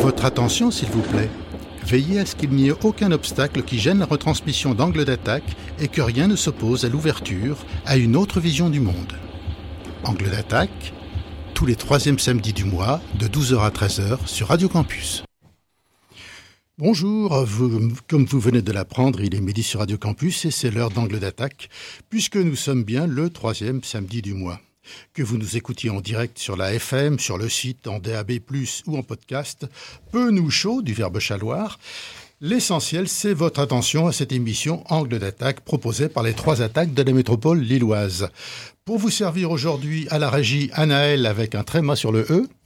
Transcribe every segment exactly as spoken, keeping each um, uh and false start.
Votre attention, s'il vous plaît. Veillez à ce qu'il n'y ait aucun obstacle qui gêne la retransmission d'Angle d'attaque et que rien ne s'oppose à l'ouverture à une autre vision du monde. Angle d'attaque, tous les troisièmes samedis du mois, de douze heures à treize heures sur Radio Campus. Bonjour, vous, comme vous venez de l'apprendre, il est midi sur Radio Campus et c'est l'heure d'Angle d'attaque, puisque nous sommes bien le troisième samedi du mois. Que vous nous écoutiez en direct sur la F M, sur le site, en D A B plus, ou en podcast, peu nous chaud, du verbe chaloir, l'essentiel, c'est votre attention à cette émission Angle d'attaque proposée par les trois attaques de la métropole lilloise. Pour vous servir aujourd'hui à la régie Anaël avec un tréma sur le E,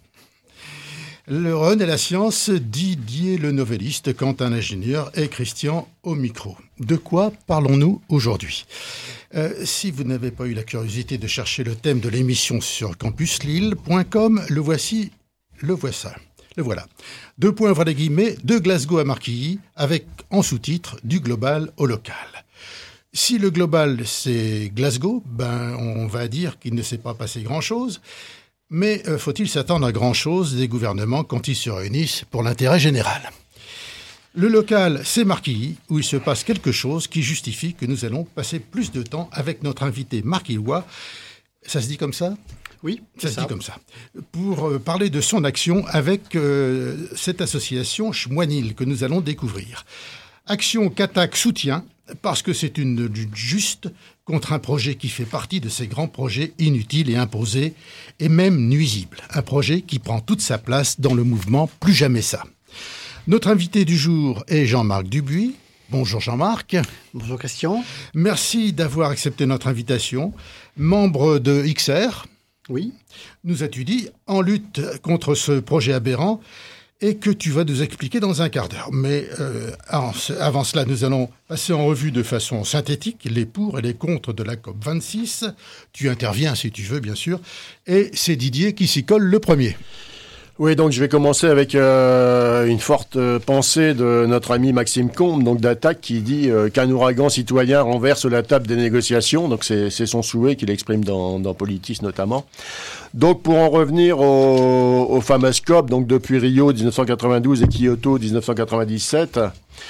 le Run et la science, Didier le novelliste, Quentin l'ingénieur et Christian au micro. De quoi parlons-nous aujourd'hui ? Euh, si vous n'avez pas eu la curiosité de chercher le thème de l'émission sur campus lille point com, le voici, le voici, le voilà. Deux points, voilà les guillemets, de Glasgow à Marquilly, avec en sous-titre du global au local. Si le global c'est Glasgow, ben on va dire qu'il ne s'est pas passé grand-chose. Mais euh, faut-il s'attendre à grand-chose des gouvernements quand ils se réunissent pour l'intérêt général ? Le local, c'est Marquilly, où il se passe quelque chose qui justifie que nous allons passer plus de temps avec notre invité marquillois. Ça se dit comme ça ? Oui, ça c'est se ça. dit comme ça. Pour euh, parler de son action avec euh, cette association Schmoinil que nous allons découvrir. Action qu'Attaque soutient, parce que c'est une lutte juste contre un projet qui fait partie de ces grands projets inutiles et imposés, et même nuisibles. Un projet qui prend toute sa place dans le mouvement Plus jamais ça. Notre invité du jour est Jean-Marc Dubuis. Bonjour Jean-Marc. Bonjour Christian. Merci d'avoir accepté notre invitation. Membre de X R. Oui. Nous as-tu dit en lutte contre ce projet aberrant et que tu vas nous expliquer dans un quart d'heure. Mais euh, avant cela, nous allons passer en revue de façon synthétique les pour et les contre de la COP vingt-six. Tu interviens si tu veux, bien sûr. Et c'est Didier qui s'y colle le premier. Oui, donc je vais commencer avec euh, une forte euh, pensée de notre ami Maxime Combes, donc d'Attaque, qui dit euh, qu'un ouragan citoyen renverse la table des négociations. Donc c'est, c'est son souhait qu'il exprime dans, dans Politis notamment. Donc pour en revenir aux, aux fameuses COP, donc depuis Rio dix-neuf cent quatre-vingt-douze et Kyoto dix-neuf cent quatre-vingt-dix-sept.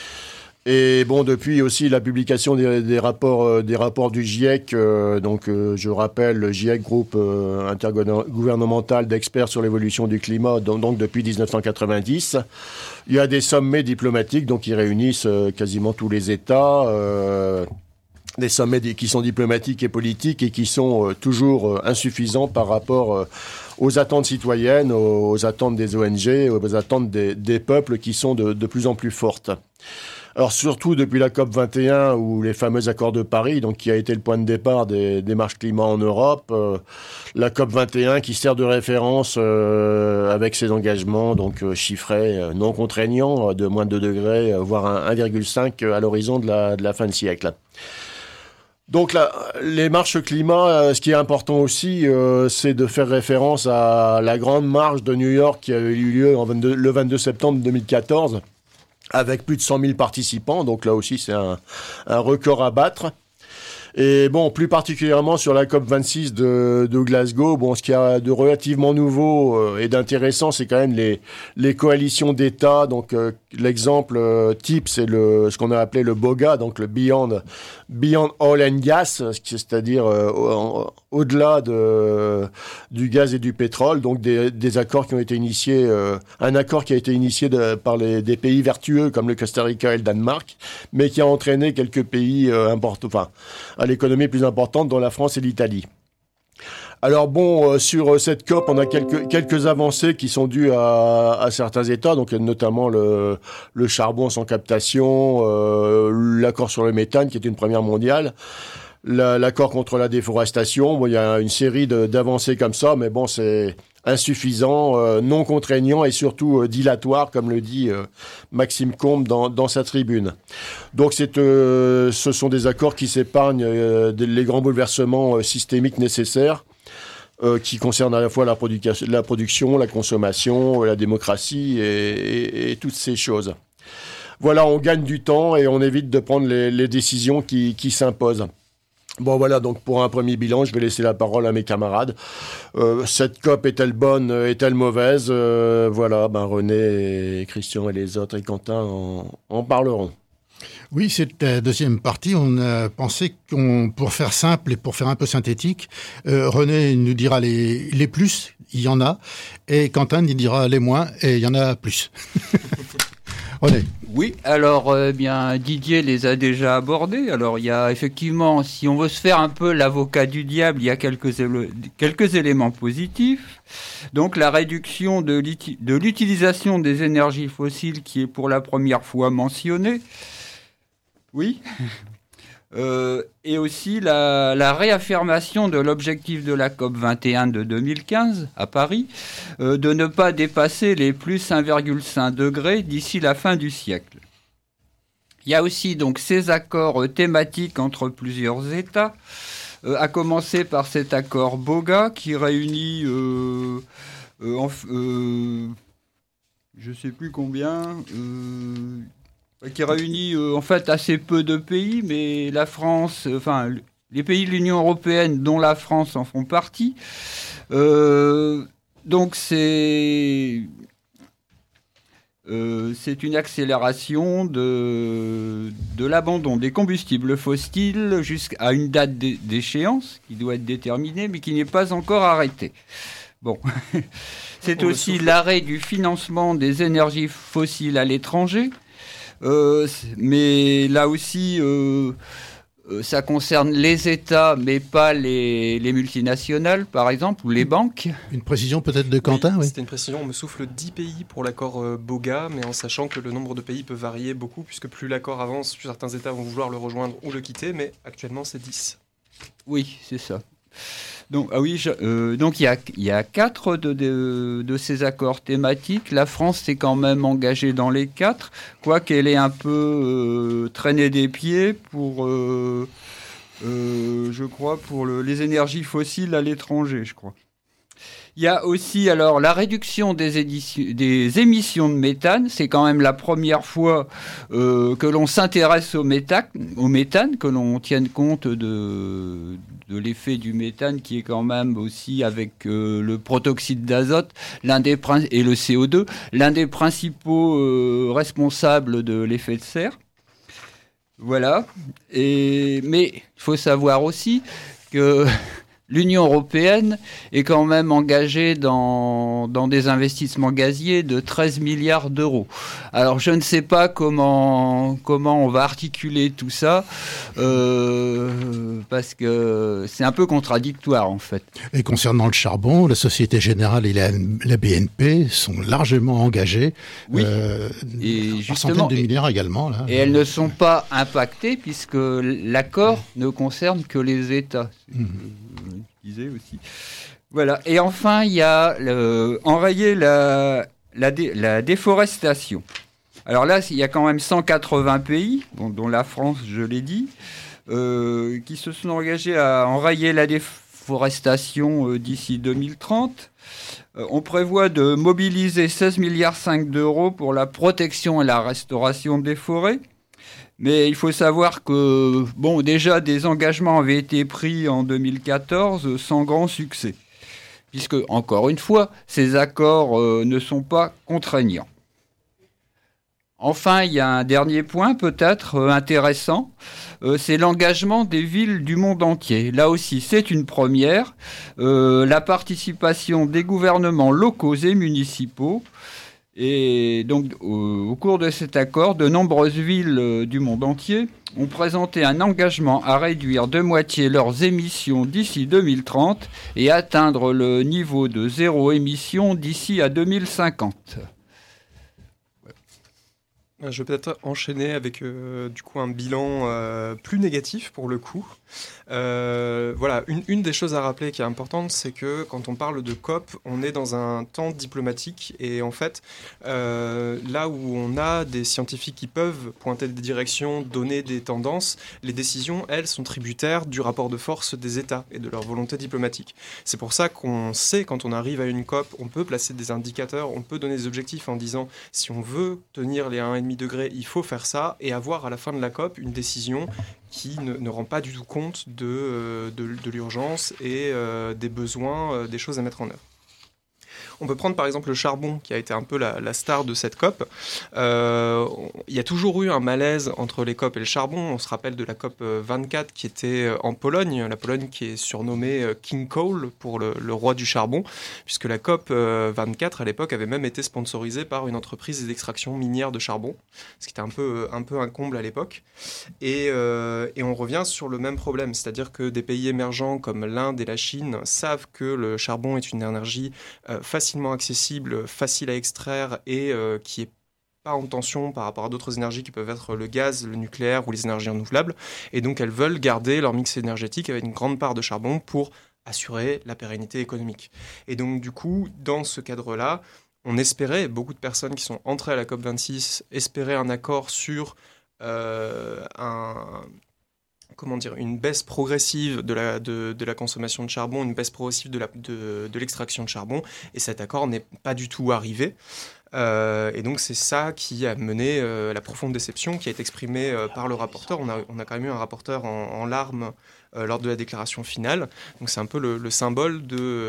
Et bon, depuis aussi la publication des, des rapports, euh, des rapports du GIEC, euh, donc euh, je rappelle le GIEC, groupe euh, intergouvernemental d'experts sur l'évolution du climat, donc, donc depuis dix-neuf cent quatre-vingt-dix, il y a des sommets diplomatiques, donc qui réunissent euh, quasiment tous les États, euh, des sommets qui sont diplomatiques et politiques et qui sont euh, toujours euh, insuffisants par rapport euh, aux attentes citoyennes, aux, aux attentes des O N G, aux attentes des, des peuples qui sont de, de plus en plus fortes. Alors surtout depuis la COP vingt et un ou les fameux accords de Paris, donc qui a été le point de départ des démarches climat en Europe, euh, la COP vingt et un qui sert de référence euh, avec ses engagements donc euh, chiffrés, euh, non contraignants, de moins de deux degrés, euh, voire un virgule cinq à l'horizon de la, de la fin de siècle. Donc là, les marches climat, euh, ce qui est important aussi, euh, c'est de faire référence à la grande marche de New York qui a eu lieu en vingt-deux, le vingt-deux septembre deux mille quatorze, avec plus de cent mille participants. Donc là aussi, c'est un, un record à battre. Et bon, plus particulièrement sur la COP vingt-six de, de Glasgow, bon, ce qu'il y a de relativement nouveau euh, et d'intéressant, c'est quand même les, les coalitions d'États. Donc, euh, l'exemple euh, type, c'est le, ce qu'on a appelé le BOGA, donc le Beyond, Beyond Oil and Gas, c'est-à-dire euh, au, au-delà de, du gaz et du pétrole. Donc, des, des accords qui ont été initiés, euh, un accord qui a été initié de, par les, des pays vertueux comme le Costa Rica et le Danemark, mais qui a entraîné quelques pays euh, importants, enfin, à l'économie plus importante, dont la France et l'Italie. Alors bon, euh, sur euh, cette COP, on a quelques, quelques avancées qui sont dues à, à certains États, donc notamment le, le charbon sans captation, euh, l'accord sur le méthane qui est une première mondiale, la, l'accord contre la déforestation. Bon, il y a une série de, d'avancées comme ça, mais bon, c'est insuffisant, euh, non contraignant et surtout euh, dilatoire, comme le dit euh, Maxime Combes dans, dans sa tribune. Donc c'est, euh, ce sont des accords qui s'épargnent euh, les grands bouleversements euh, systémiques nécessaires, euh, qui concernent à la fois la, produc- la production, la consommation, la démocratie et, et, et toutes ces choses. Voilà, on gagne du temps et on évite de prendre les, les décisions qui, qui s'imposent. Bon voilà, donc pour un premier bilan, je vais laisser la parole à mes camarades. Euh, cette C O P est-elle bonne, est-elle mauvaise euh, Voilà, ben René et Christian et les autres et Quentin en, en parleront. Oui, cette euh, deuxième partie, on a pensé qu'on, pour faire simple et pour faire un peu synthétique, euh, René nous dira les, les plus, il y en a, et Quentin nous dira les moins, et il y en a plus. René. Oui, alors euh, bien Didier les a déjà abordés. Alors il y a effectivement, si on veut se faire un peu l'avocat du diable, il y a quelques, éle- quelques éléments positifs. Donc la réduction de, l'uti- de l'utilisation des énergies fossiles qui est pour la première fois mentionnée. Oui. Euh, et aussi la, la réaffirmation de l'objectif de la C O P vingt et un de deux mille quinze à Paris, euh, de ne pas dépasser les plus un virgule cinq degrés d'ici la fin du siècle. Il y a aussi donc ces accords thématiques entre plusieurs États, euh, à commencer par cet accord BOGA qui réunit, euh, euh, en, euh, je ne sais plus combien... Euh, qui réunit euh, en fait assez peu de pays, mais la France, euh, enfin les pays de l'Union européenne, dont la France, en font partie. Euh, donc c'est euh, c'est une accélération de de l'abandon des combustibles fossiles jusqu'à une date d'échéance qui doit être déterminée, mais qui n'est pas encore arrêtée. Bon. C'est aussi l'arrêt du financement des énergies fossiles à l'étranger. Euh, mais là aussi, euh, euh, ça concerne les États, mais pas les, les multinationales, par exemple, ou les banques. Une précision peut-être de Quentin, oui. oui. C'était une précision, on me souffle dix pays pour l'accord euh, BOGA, mais en sachant que le nombre de pays peut varier beaucoup, puisque plus l'accord avance, plus certains États vont vouloir le rejoindre ou le quitter, mais actuellement c'est dix. Oui, c'est ça. Donc, ah oui, je, euh, donc il y a, il y a quatre de, de, de ces accords thématiques. La France s'est quand même engagée dans les quatre, quoiqu'elle ait un peu euh, traîné des pieds pour, euh, euh, je crois, pour le, les énergies fossiles à l'étranger, je crois. Il y a aussi alors la réduction des, éditions, des émissions de méthane. C'est quand même la première fois euh, que l'on s'intéresse au méthane, au méthane, que l'on tienne compte de, de l'effet du méthane qui est quand même aussi avec euh, le protoxyde d'azote l'un des, et le C O deux, l'un des principaux euh, responsables de l'effet de serre. Voilà. Et, mais il faut savoir aussi que... L'Union européenne est quand même engagée dans, dans des investissements gaziers de treize milliards d'euros. Alors, je ne sais pas comment, comment on va articuler tout ça, euh, parce que c'est un peu contradictoire, en fait. Et concernant le charbon, la Société Générale et la, la B N P sont largement engagées. Oui, euh, et par centaines de milliards également. Là. Et elles ne sont pas impactées, puisque l'accord ne concerne que les États. Mmh. Disais aussi. Voilà. Et enfin, il y a le, enrayer la, la, dé, la déforestation. Alors là, il y a quand même cent quatre-vingts pays, dont, dont la France, je l'ai dit, euh, qui se sont engagés à enrayer la déforestation euh, d'ici deux mille trente. Euh, on prévoit de mobiliser seize virgule cinq milliards d'euros pour la protection et la restauration des forêts. Mais il faut savoir que, bon, déjà, des engagements avaient été pris en deux mille quatorze sans grand succès. Puisque, encore une fois, ces accords euh, ne sont pas contraignants. Enfin, il y a un dernier point peut-être euh, intéressant, euh, c'est l'engagement des villes du monde entier. Là aussi, c'est une première. Euh, la participation des gouvernements locaux et municipaux. Et donc, au, au cours de cet accord, de nombreuses villes euh, du monde entier ont présenté un engagement à réduire de moitié leurs émissions d'ici deux mille trente et atteindre le niveau de zéro émission d'ici à deux mille cinquante. Je vais peut-être enchaîner avec euh, du coup un bilan euh, plus négatif pour le coup. Euh, voilà, une, une des choses à rappeler qui est importante, c'est que quand on parle de C O P, on est dans un temps diplomatique et en fait, euh, là où on a des scientifiques qui peuvent pointer des directions, donner des tendances, les décisions, elles, sont tributaires du rapport de force des États et de leur volonté diplomatique. C'est pour ça qu'on sait, quand on arrive à une C O P, on peut placer des indicateurs, on peut donner des objectifs en disant si on veut tenir les un virgule virgule cinq degrés, il faut faire ça, et avoir à la fin de la COP une décision qui ne, ne rend pas du tout compte de, euh, de, de l'urgence et euh, des besoins, euh, des choses à mettre en œuvre. On peut prendre par exemple le charbon, qui a été un peu la, la star de cette COP. Euh, il y a toujours eu un malaise entre les COP et le charbon. On se rappelle de la COP vingt-quatre qui était en Pologne, la Pologne qui est surnommée King Coal pour le, le roi du charbon, puisque la COP vingt-quatre à l'époque avait même été sponsorisée par une entreprise d'extraction minière de charbon, ce qui était un peu, un peu un comble à l'époque. Et, euh, et on revient sur le même problème, c'est-à-dire que des pays émergents comme l'Inde et la Chine savent que le charbon est une énergie euh, facilement accessible, facile à extraire et euh, qui n'est pas en tension par rapport à d'autres énergies qui peuvent être le gaz, le nucléaire ou les énergies renouvelables. Et donc elles veulent garder leur mix énergétique avec une grande part de charbon pour assurer la pérennité économique. Et donc du coup, dans ce cadre-là, on espérait, beaucoup de personnes qui sont entrées à la COP vingt-six espéraient un accord sur euh, un... comment dire, une baisse progressive de la, de, de la consommation de charbon, une baisse progressive de, la, de, de l'extraction de charbon, et cet accord n'est pas du tout arrivé. Euh, et donc c'est ça qui a mené euh, la profonde déception qui a été exprimée euh, par le rapporteur. On a, on a quand même eu un rapporteur en, en larmes euh, lors de la déclaration finale. Donc c'est un peu le, le symbole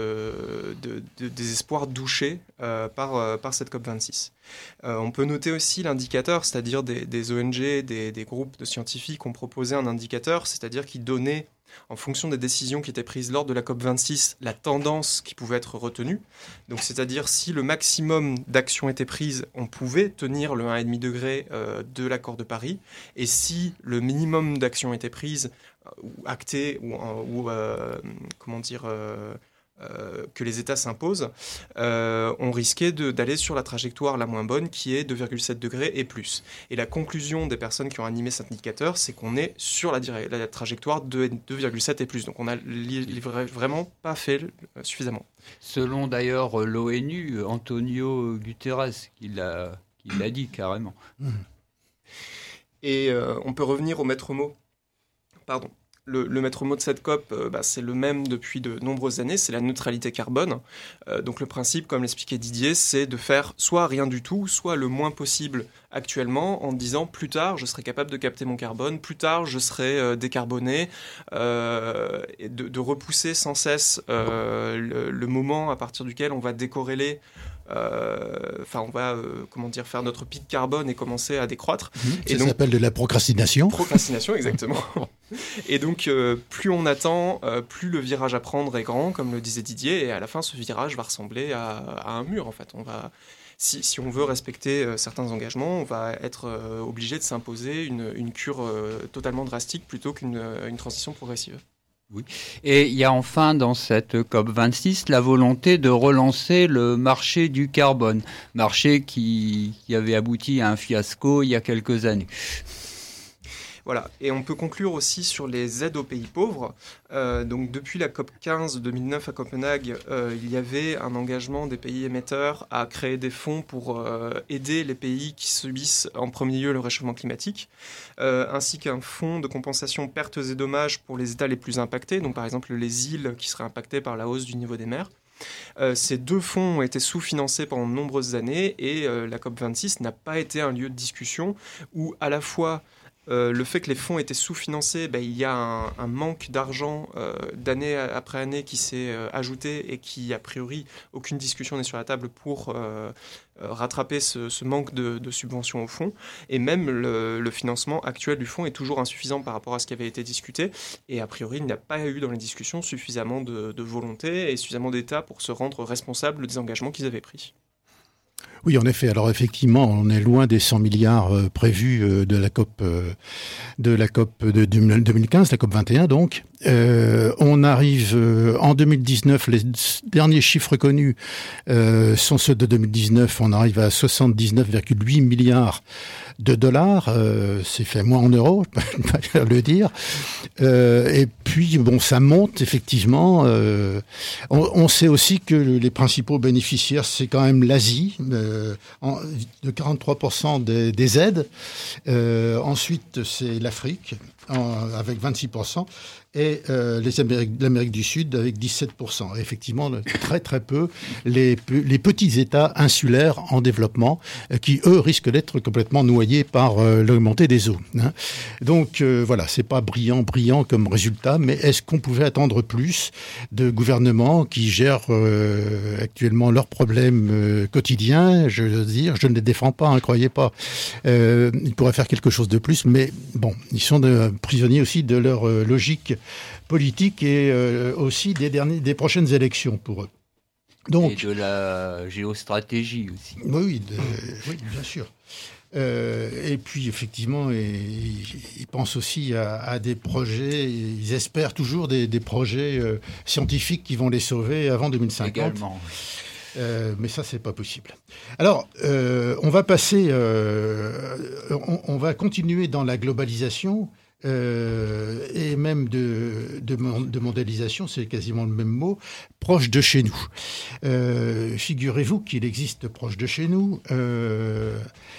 de, de, de désespoir douché euh, par, euh, par cette COP vingt-six. Euh, on peut noter aussi l'indicateur, c'est-à-dire des, des O N G, des, des groupes de scientifiques ont proposé un indicateur, c'est-à-dire qui donnait, en fonction des décisions qui étaient prises lors de la COP vingt-six, la tendance qui pouvait être retenue. Donc, c'est-à-dire si le maximum d'actions était prise, on pouvait tenir le un virgule cinq degré euh, de l'accord de Paris. Et si le minimum d'actions était prise, euh, ou acté, ou, ou euh, comment dire... Euh, Euh, que les États s'imposent, euh, on risquait de, d'aller sur la trajectoire la moins bonne qui est deux virgule sept degrés et plus. Et la conclusion des personnes qui ont animé cet indicateur, c'est qu'on est sur la, la trajectoire de deux virgule sept et plus. Donc on n'a li- li- vraiment pas fait euh, suffisamment. Selon d'ailleurs l'ONU, Antonio Guterres, qui l'a, qui l'a dit carrément. Et euh, on peut revenir au maître mot. Pardon. Le, le maître mot de cette COP, euh, bah, c'est le même depuis de nombreuses années, c'est la neutralité carbone. Euh, donc le principe, comme l'expliquait Didier, c'est de faire soit rien du tout, soit le moins possible actuellement, en disant plus tard, je serai capable de capter mon carbone, plus tard, je serai euh, décarboné, euh, et de, de repousser sans cesse euh, le, le moment à partir duquel on va décorréler. Enfin, euh, on va, euh, comment dire, faire notre pic carbone et commencer à décroître. Mmh, et ça donc, s'appelle de la procrastination. Procrastination, exactement. Et donc, euh, plus on attend, euh, plus le virage à prendre est grand, comme le disait Didier, et à la fin, ce virage va ressembler à, à un mur, en fait. On va, si, si on veut respecter euh, certains engagements, on va être euh, obligé de s'imposer une, une cure euh, totalement drastique plutôt qu'une une transition progressive. Oui. Et il y a enfin dans cette COP vingt-six la volonté de relancer le marché du carbone, marché qui, qui avait abouti à un fiasco il y a quelques années. Voilà, et on peut conclure aussi sur les aides aux pays pauvres. Euh, donc depuis la COP quinze deux mille neuf à Copenhague, euh, il y avait un engagement des pays émetteurs à créer des fonds pour euh, aider les pays qui subissent en premier lieu le réchauffement climatique, euh, ainsi qu'un fonds de compensation pertes et dommages pour les États les plus impactés, donc par exemple les îles qui seraient impactées par la hausse du niveau des mers. Euh, ces deux fonds ont été sous-financés pendant de nombreuses années et euh, la COP vingt-six n'a pas été un lieu de discussion où à la fois Euh, le fait que les fonds étaient sous-financés, ben, il y a un, un manque d'argent euh, d'année après année qui s'est euh, ajouté et qui, a priori, aucune discussion n'est sur la table pour euh, rattraper ce, ce manque de, de subventions au fonds. Et même le, le financement actuel du fonds est toujours insuffisant par rapport à ce qui avait été discuté. Et a priori, il n'y a pas eu dans les discussions suffisamment de, de volonté et suffisamment d'États pour se rendre responsables des engagements qu'ils avaient pris. Oui, en effet. Alors effectivement, on est loin des cent milliards euh, prévus euh, de la COP euh, de la COP de deux mille quinze, la COP vingt et un donc. Euh, on arrive euh, en deux mille dix-neuf, les derniers chiffres connus euh, sont ceux de deux mille dix-neuf. On arrive à soixante-dix-neuf virgule huit milliards de dollars. Euh, c'est fait moins en euros, je peux pas le dire. Euh, et puis bon, ça monte effectivement. Euh, on, on sait aussi que les principaux bénéficiaires, c'est quand même l'Asie. Euh, en, de quarante-trois pour cent des, des aides. Euh, ensuite, c'est l'Afrique, en, avec vingt-six pour cent. et euh, les Amériques, l'Amérique du Sud avec dix-sept pour cent. Et effectivement, très très peu les, les petits États insulaires en développement euh, qui, eux, risquent d'être complètement noyés par euh, l'augmentée des eaux. Hein. Donc euh, voilà, c'est pas brillant, brillant comme résultat, mais est-ce qu'on pouvait attendre plus de gouvernements qui gèrent euh, actuellement leurs problèmes euh, quotidiens? Je veux dire, je ne les défends pas, ne croyez pas. Euh, ils pourraient faire quelque chose de plus, mais bon, ils sont de, prisonniers aussi de leur euh, logique politique et euh, aussi des, derniers, des prochaines élections pour eux. Donc, et de la géostratégie aussi. Oui, de, oui bien sûr. Euh, et puis, effectivement, ils, ils pensent aussi à, à des projets, ils espèrent toujours des, des projets euh, scientifiques qui vont les sauver avant deux mille cinquante. Également. Euh, mais ça, c'est pas possible. Alors, euh, on va passer, euh, on, on va continuer dans la globalisation euh, et même de, de, de mondialisation, c'est quasiment le même mot, proche de chez nous. Euh, figurez-vous qu'il existe proche de chez nous, euh,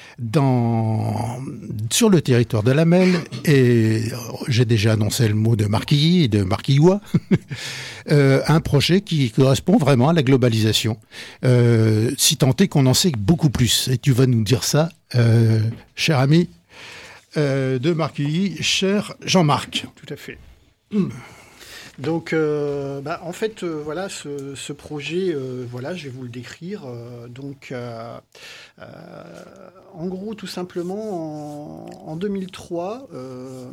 dans, sur le territoire de la Melle, et j'ai déjà annoncé le mot de Marquilly et de Marquillois, euh, un projet qui correspond vraiment à la globalisation, euh, si tant est qu'on en sait beaucoup plus. Et tu vas nous dire ça, euh, cher ami euh, de Marquilly, cher Jean-Marc. Tout à fait. Mmh. Donc, euh, bah, en fait, euh, voilà, ce, ce projet, euh, voilà, je vais vous le décrire. Euh, donc, euh, euh, en gros, tout simplement, en, en deux mille trois, euh,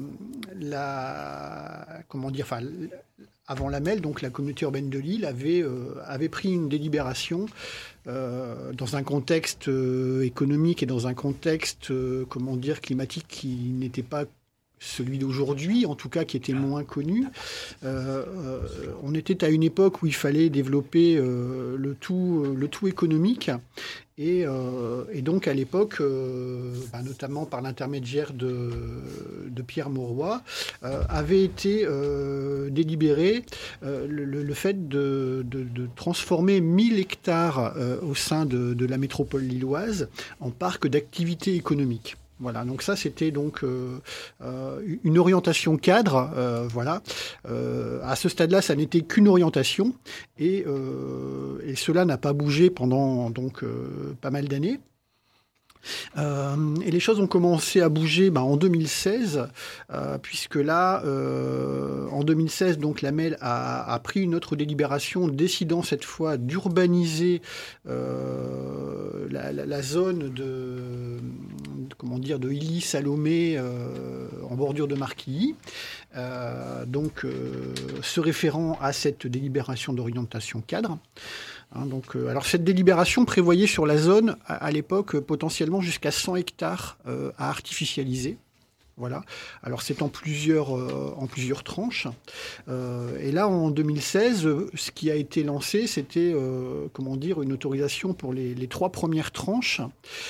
la, comment dire, enfin, avant la Melle, donc la communauté urbaine de Lille avait euh, avait pris une délibération euh, dans un contexte euh, économique et dans un contexte, euh, comment dire, climatique qui n'était pas celui d'aujourd'hui, en tout cas qui était moins connu. Euh, euh, on était à une époque où il fallait développer euh, le tout, euh, le tout économique. Et, euh, et donc à l'époque, euh, bah, notamment par l'intermédiaire de, de Pierre Mauroy, euh, avait été euh, délibéré euh, le, le fait de, de, de transformer mille hectares euh, au sein de, de la métropole lilloise en parc d'activité économique. Voilà, donc ça c'était donc euh, euh, une orientation cadre, euh, voilà. Euh, à ce stade-là, ça n'était qu'une orientation et, euh, et cela n'a pas bougé pendant donc euh, pas mal d'années. Euh, et les choses ont commencé à bouger bah, en deux mille seize, euh, puisque là, euh, en deux mille seize, donc la Melle a, a pris une autre délibération, décidant cette fois d'urbaniser euh, la, la, la zone de, de comment dire de Illy-Salomé euh, en bordure de Marquilly. Euh, donc, euh, se référant à cette délibération d'orientation cadre. Hein, donc, euh, alors cette délibération prévoyait sur la zone, à, à l'époque, euh, potentiellement jusqu'à cent hectares euh, à artificialiser. Voilà. Alors c'est en plusieurs, euh, en plusieurs tranches. Euh, et là, en deux mille seize, euh, ce qui a été lancé, c'était euh, comment dire, une autorisation pour les, les trois premières tranches.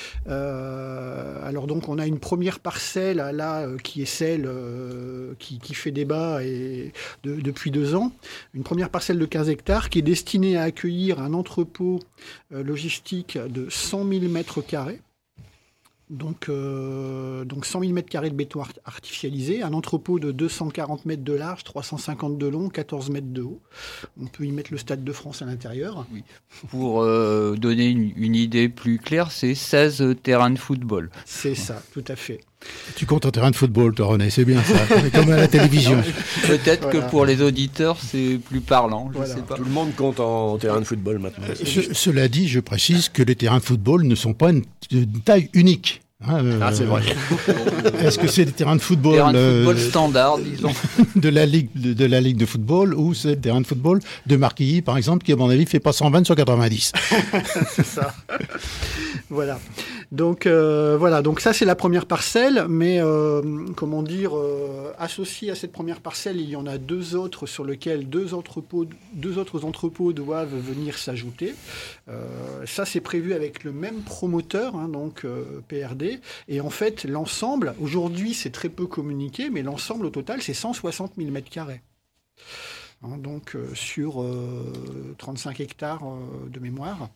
Euh, alors donc, on a une première parcelle là euh, qui est celle euh, qui, qui fait débat et de, depuis deux ans. Une première parcelle de quinze hectares qui est destinée à accueillir un entrepôt euh, logistique de cent mille mètres carrés. Donc, euh, donc cent mille mètres carrés de béton art- artificialisé, un entrepôt de deux cent quarante mètres de large, trois cent cinquante de long, quatorze mètres de haut. On peut y mettre le Stade de France à l'intérieur. Oui. Pour euh, donner une, une idée plus claire, c'est seize terrains de football. C'est ça, tout à fait. Tu comptes en terrain de football, toi, René, c'est bien ça, comme à la télévision. Peut-être Voilà. que pour les auditeurs, c'est plus parlant, je ne Voilà. sais pas. Tout le monde compte en terrain de football maintenant. Ce- cela dit, je précise que les terrains de football ne sont pas une, une taille unique. Hein, euh, Ah, c'est vrai. Est-ce que c'est des terrains de football, Terrain de euh, football standard, disons. de la ligue de, de la ligue de football ou c'est le terrain de football de Marquilly, par exemple, qui à mon avis fait pas cent vingt sur quatre-vingt-dix. C'est ça. Voilà. Donc euh, voilà, donc ça c'est la première parcelle, mais euh, comment dire, euh, associé à cette première parcelle, il y en a deux autres sur lesquels deux entrepôts, deux autres entrepôts doivent venir s'ajouter. Euh, ça c'est prévu avec le même promoteur, hein, donc euh, P R D, et en fait l'ensemble, aujourd'hui c'est très peu communiqué, mais l'ensemble au total c'est cent soixante mille mètres carrés. Hein, donc euh, sur euh, trente-cinq hectares euh, de mémoire.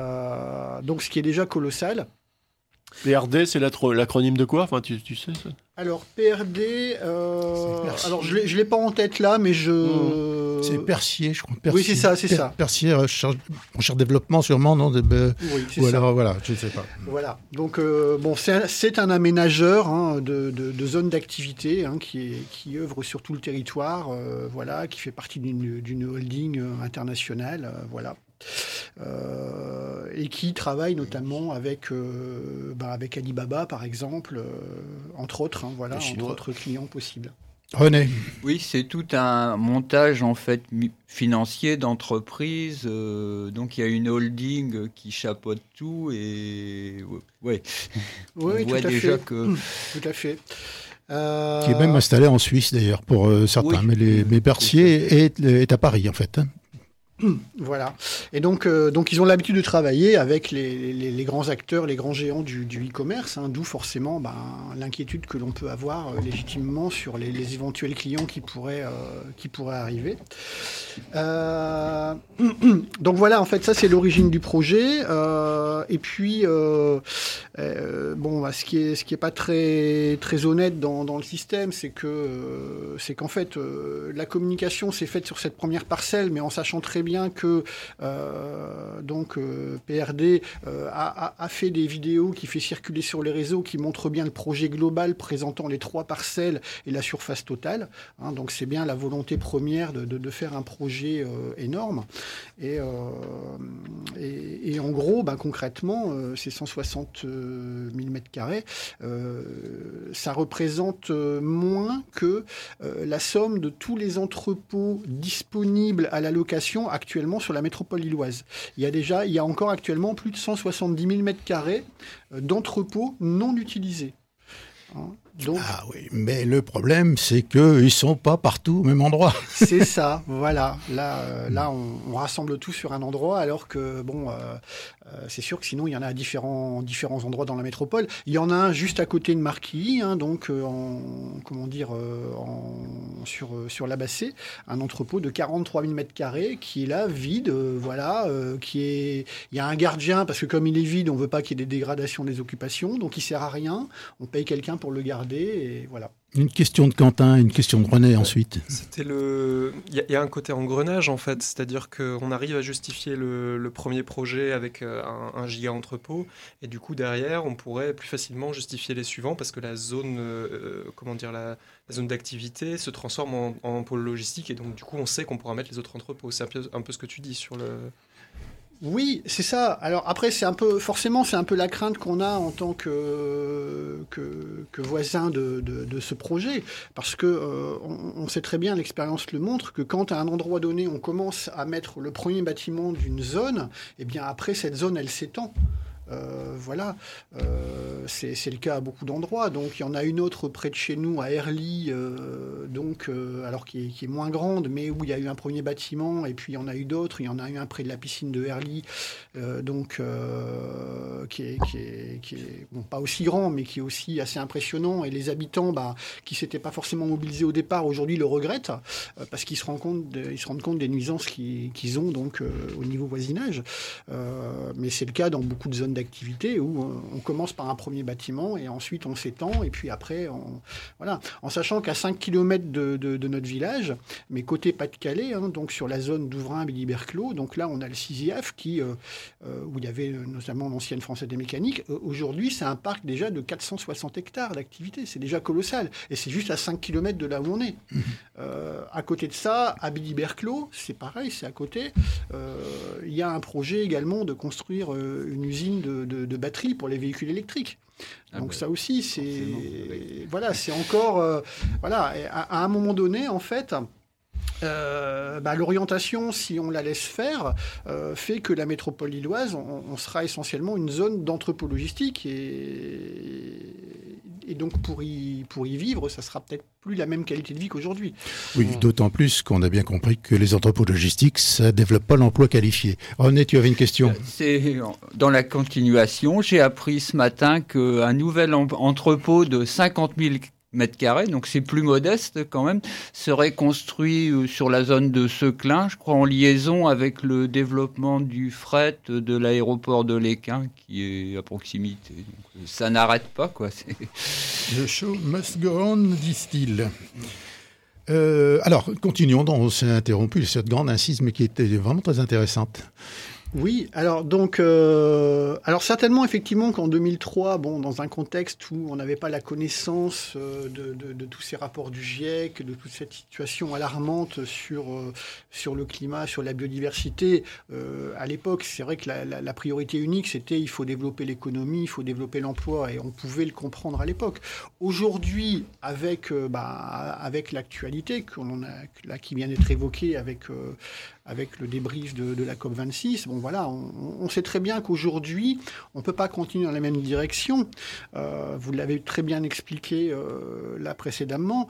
Euh, donc ce qui est déjà colossal. P R D, c'est l'atro- l'acronyme de quoi? Enfin, tu, tu sais ça? Alors, P R D, euh, alors je ne l'ai pas en tête là, mais je... Mmh. C'est Percier, je crois. Percier. Oui, c'est ça, c'est per- ça. Percier, recherche, recherche développement sûrement, non de, de, Oui, c'est ou ça. alors, voilà, je ne sais pas. Voilà, donc euh, bon, c'est un, c'est un aménageur hein, de, de, de zones d'activité hein, qui, est, qui œuvre sur tout le territoire, euh, voilà, qui fait partie d'une, d'une holding euh, internationale, euh, voilà. Euh, et qui travaille notamment avec, euh, bah, avec Alibaba, par exemple, euh, entre autres, hein, voilà, entre autres clients possibles. René. Oui, c'est tout un montage en fait financier d'entreprise. Euh, donc il y a une holding qui chapeaute tout et ouais. Oui, on voit tout à déjà fait. que tout à fait. Euh... Qui est même installé en Suisse d'ailleurs pour euh, certains, oui. mais, les, mais Percier est, est à Paris en fait. Hein. Voilà. Et donc, euh, donc, ils ont l'habitude de travailler avec les, les, les grands acteurs, les grands géants du, du e-commerce, hein, d'où forcément ben, l'inquiétude que l'on peut avoir euh, légitimement sur les, les éventuels clients qui pourraient, euh, qui pourraient arriver. Euh, donc voilà, en fait, ça c'est l'origine du projet. Euh, et puis, euh, euh, bon, bah, ce qui est, ce qui est pas très, très honnête dans, dans le système, c'est que, euh, c'est qu'en fait, euh, la communication s'est faite sur cette première parcelle, mais en sachant très bien que euh, donc euh, P R D euh, a, a fait des vidéos qui fait circuler sur les réseaux qui montrent bien le projet global présentant les trois parcelles et la surface totale. Hein, donc c'est bien la volonté première de, de, de faire un projet euh, énorme. Et, euh, et, et en gros, ben, concrètement, euh, ces cent soixante mille mètres carrés, euh, ça représente moins que euh, la somme de tous les entrepôts disponibles à la location actuellement sur la métropole lilloise. Il y a déjà, il y a encore actuellement plus de cent soixante-dix mille mètres carrés d'entrepôts non utilisés. Hein, donc, ah oui, mais le problème, c'est qu'ils ne sont pas partout au même endroit. C'est ça, voilà. Là, euh, là on, on rassemble tout sur un endroit, alors que, bon, euh, euh, c'est sûr que sinon, il y en a à différents, différents endroits dans la métropole. Il y en a un juste à côté de Marquilly, hein, donc, euh, en, comment dire, euh, en, sur, euh, sur l'Abassé, un entrepôt de quarante-trois mille mètres carrés qui est là, vide, euh, voilà, euh, qui est... Il y a un gardien, parce que comme il est vide, on ne veut pas qu'il y ait des dégradations des occupations, donc il ne sert à rien. On paye quelqu'un pour le garder. Et voilà. Une question de Quentin, une question de René ensuite. C'était le. Il y, y a un côté engrenage en fait, c'est-à-dire qu'on arrive à justifier le, le premier projet avec un, un giga entrepôt, et du coup derrière, on pourrait plus facilement justifier les suivants parce que la zone, euh, comment dire, la, la zone d'activité se transforme en, en pôle logistique, et donc du coup, on sait qu'on pourra mettre les autres entrepôts. C'est un peu, un peu ce que tu dis sur le. Oui, c'est ça. Alors après, c'est un peu, forcément, c'est un peu la crainte qu'on a en tant que, que, que voisin de, de, de ce projet, parce que euh, on, on sait très bien, l'expérience le montre, que quand à un endroit donné, on commence à mettre le premier bâtiment d'une zone, et bien après, cette zone, elle s'étend. Euh, voilà, euh, c'est, c'est le cas à beaucoup d'endroits. Donc, il y en a une autre près de chez nous, à Herly, euh, donc, euh, alors qui est, qui est moins grande, mais où il y a eu un premier bâtiment, et puis il y en a eu d'autres. Il y en a eu un près de la piscine de Herly, euh, donc, euh, qui est, qui est, qui est bon, pas aussi grand, mais qui est aussi assez impressionnant. Et les habitants, bah, qui ne s'étaient pas forcément mobilisés au départ, aujourd'hui le regrettent, euh, parce qu'ils se rendent compte, de, ils se rendent compte des nuisances qu'ils, qu'ils ont donc, euh, au niveau voisinage. Euh, mais c'est le cas dans beaucoup de zones d'activité où on commence par un premier bâtiment et ensuite on s'étend, et puis après on... voilà, en sachant qu'à cinq kilomètres de, de, de notre village, mais côté Pas-de-Calais, hein, donc sur la zone d'Ouvrin, Billy-Berclos, donc là on a le C I A F qui, euh, euh, où il y avait notamment l'ancienne Française des Mécaniques. Euh, aujourd'hui c'est un parc déjà de quatre cent soixante hectares d'activité, c'est déjà colossal, et c'est juste à cinq kilomètres de là où on est. Mmh. Euh, à côté de ça, à Billy-Berclos, c'est pareil, c'est à côté, euh, il y a un projet également de construire euh, une usine De, de, de batteries pour les véhicules électriques. Donc ah bah, ça aussi, c'est oui. voilà, c'est encore euh, voilà. À, à un moment donné, en fait, euh, bah, l'orientation, si on la laisse faire, euh, fait que la métropole lilloise, on, on sera essentiellement une zone d'entrepôt logistique, et, et donc pour y pour y vivre, ça sera peut-être plus la même qualité de vie qu'aujourd'hui. Oui, d'autant plus qu'on a bien compris que les entrepôts logistiques, ça ne développe pas l'emploi qualifié. René, tu avais une question ? C'est dans la continuation. J'ai appris ce matin qu'un nouvel entrepôt de cinquante mille mètres carrés, donc c'est plus modeste quand même, serait construit sur la zone de Seclin, je crois en liaison avec le développement du fret de l'aéroport de Léquin qui est à proximité. Donc, ça n'arrête pas, quoi. C'est... The show must go on, disent-ils. Euh, alors, continuons, on s'est interrompu cette grande incise, mais qui était vraiment très intéressante. Oui, alors donc, euh, alors certainement effectivement qu'en deux mille trois, bon, dans un contexte où on n'avait pas la connaissance euh, de, de, de tous ces rapports du GIEC, de toute cette situation alarmante sur euh, sur le climat, sur la biodiversité, euh, à l'époque, c'est vrai que la, la, la priorité unique, c'était il faut développer l'économie, il faut développer l'emploi, et on pouvait le comprendre à l'époque. Aujourd'hui, avec euh, bah, avec l'actualité qu'on a, là, qui vient d'être évoquée, avec euh, avec le débrief de, de la COP vingt-six, bon voilà, on, on sait très bien qu'aujourd'hui, on ne peut pas continuer dans la même direction. Euh, vous l'avez très bien expliqué euh, là précédemment.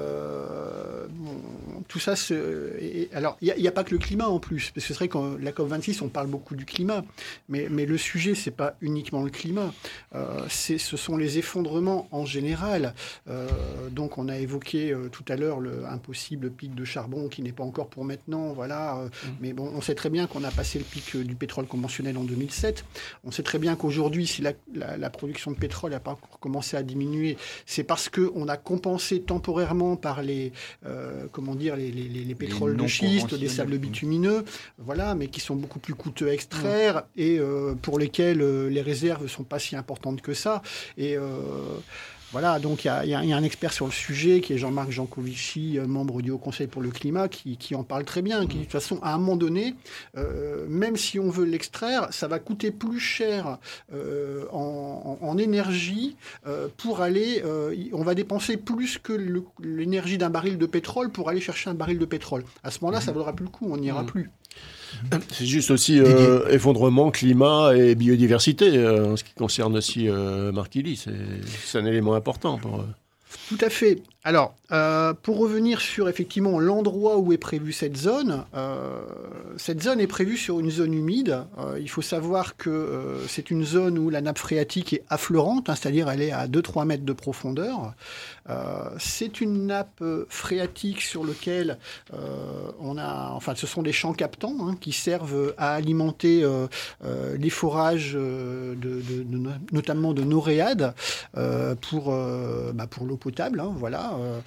Euh, bon, tout ça, c'est, et, alors il n'y a, a pas que le climat en plus, parce que c'est vrai que la COP vingt-six, on parle beaucoup du climat, mais, mais le sujet, c'est pas uniquement le climat. Euh, c'est, ce sont les effondrements en général. Euh, donc on a évoqué euh, tout à l'heure le, un possible pic de charbon qui n'est pas encore pour maintenant, voilà. Mmh. Mais bon, on sait très bien qu'on a passé le pic du pétrole conventionnel en deux mille sept. On sait très bien qu'aujourd'hui, si la, la, la production de pétrole n'a pas encore commencé à diminuer, c'est parce qu'on a compensé temporairement par les, euh, comment dire, les, les, les pétroles de schiste, des sables bitumineux, voilà, mais qui sont beaucoup plus coûteux à extraire mmh. et euh, pour lesquels euh, les réserves ne sont pas si importantes que ça. Et euh, Voilà, donc il y, y, y a un expert sur le sujet qui est Jean-Marc Jancovici, membre du Haut Conseil pour le climat, qui, qui en parle très bien. Qui, de toute façon, à un moment donné, euh, même si on veut l'extraire, ça va coûter plus cher euh, en, en, en énergie euh, pour aller... Euh, on va dépenser plus que le, l'énergie d'un baril de pétrole pour aller chercher un baril de pétrole. À ce moment-là, mmh. ça ne vaudra plus le coup, on n'y ira mmh. plus. C'est juste aussi euh, effondrement, climat et biodiversité, euh, en ce qui concerne aussi euh, Marquilly. C'est, c'est un élément important pour... Euh... Tout à fait. Alors, euh, pour revenir sur effectivement l'endroit où est prévue cette zone, euh, cette zone est prévue sur une zone humide. Euh, il faut savoir que euh, c'est une zone où la nappe phréatique est affleurante, hein, c'est-à-dire elle est à deux à trois mètres de profondeur. Euh, c'est une nappe phréatique sur laquelle euh, on a, enfin, ce sont des champs captants hein, qui servent à alimenter euh, euh, les forages, de, de, de, notamment de Noréades, euh, pour, euh, bah, pour l'eau potable. Hein, voilà. Euh,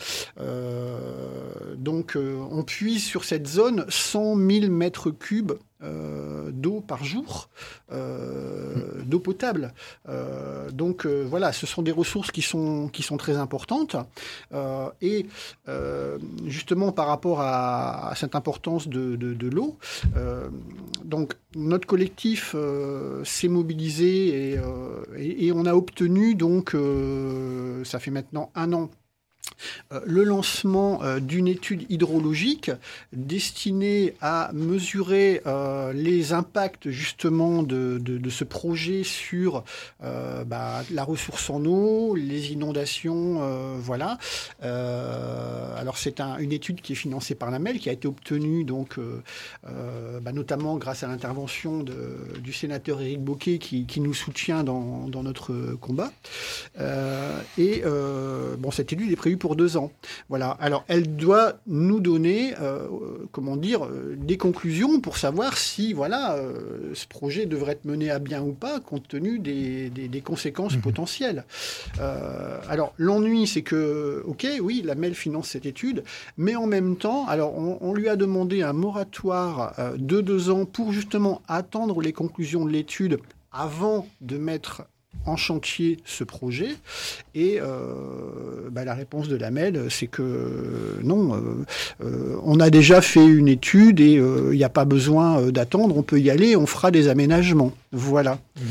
euh, donc, euh, on puise sur cette zone cent mille mètres cubes Euh, d'eau par jour, euh, d'eau potable. Euh, donc euh, voilà, ce sont des ressources qui sont, qui sont très importantes. Euh, et euh, justement par rapport à, à cette importance de, de, de l'eau, euh, donc notre collectif euh, s'est mobilisé et, euh, et, et on a obtenu, donc euh, ça fait maintenant un an, Euh, le lancement euh, d'une étude hydrologique destinée à mesurer euh, les impacts justement de, de, de ce projet sur euh, bah, la ressource en eau, les inondations, euh, voilà. Euh, alors c'est un, une étude qui est financée par la M E L, qui a été obtenue donc euh, euh, bah, notamment grâce à l'intervention de, du sénateur Éric Bocquet qui, qui nous soutient dans, dans notre combat. Euh, et euh, bon, cette étude est prévue pour deux ans. Voilà. Alors, elle doit nous donner, euh, comment dire, euh, des conclusions pour savoir si, voilà, euh, ce projet devrait être mené à bien ou pas, compte tenu des, des, des conséquences mmh. potentielles. Euh, alors, l'ennui, c'est que, ok, oui, la M E L finance cette étude, mais en même temps, alors, on, on lui a demandé un moratoire euh, de deux ans pour justement attendre les conclusions de l'étude avant de mettre en chantier ce projet. Et euh, bah, la réponse de la M E L, c'est que euh, non, euh, euh, on a déjà fait une étude et il euh, n'y a pas besoin euh, d'attendre, on peut y aller, on fera des aménagements. Voilà. Mmh.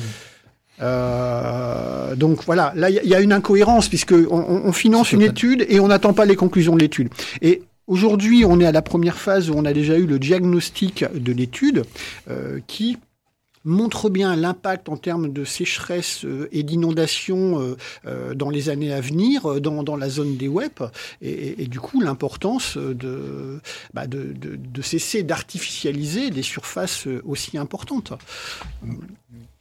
Euh, donc voilà, là il y, y a une incohérence puisqu'on on, on finance une étude et on n'attend pas les conclusions de l'étude. Et aujourd'hui, on est à la première phase où on a déjà eu le diagnostic de l'étude euh, qui montre bien l'impact en termes de sécheresse euh, et d'inondation euh, euh, dans les années à venir, euh, dans, dans la zone des W E P, et, et, et du coup l'importance de, bah de, de, de cesser d'artificialiser des surfaces aussi importantes.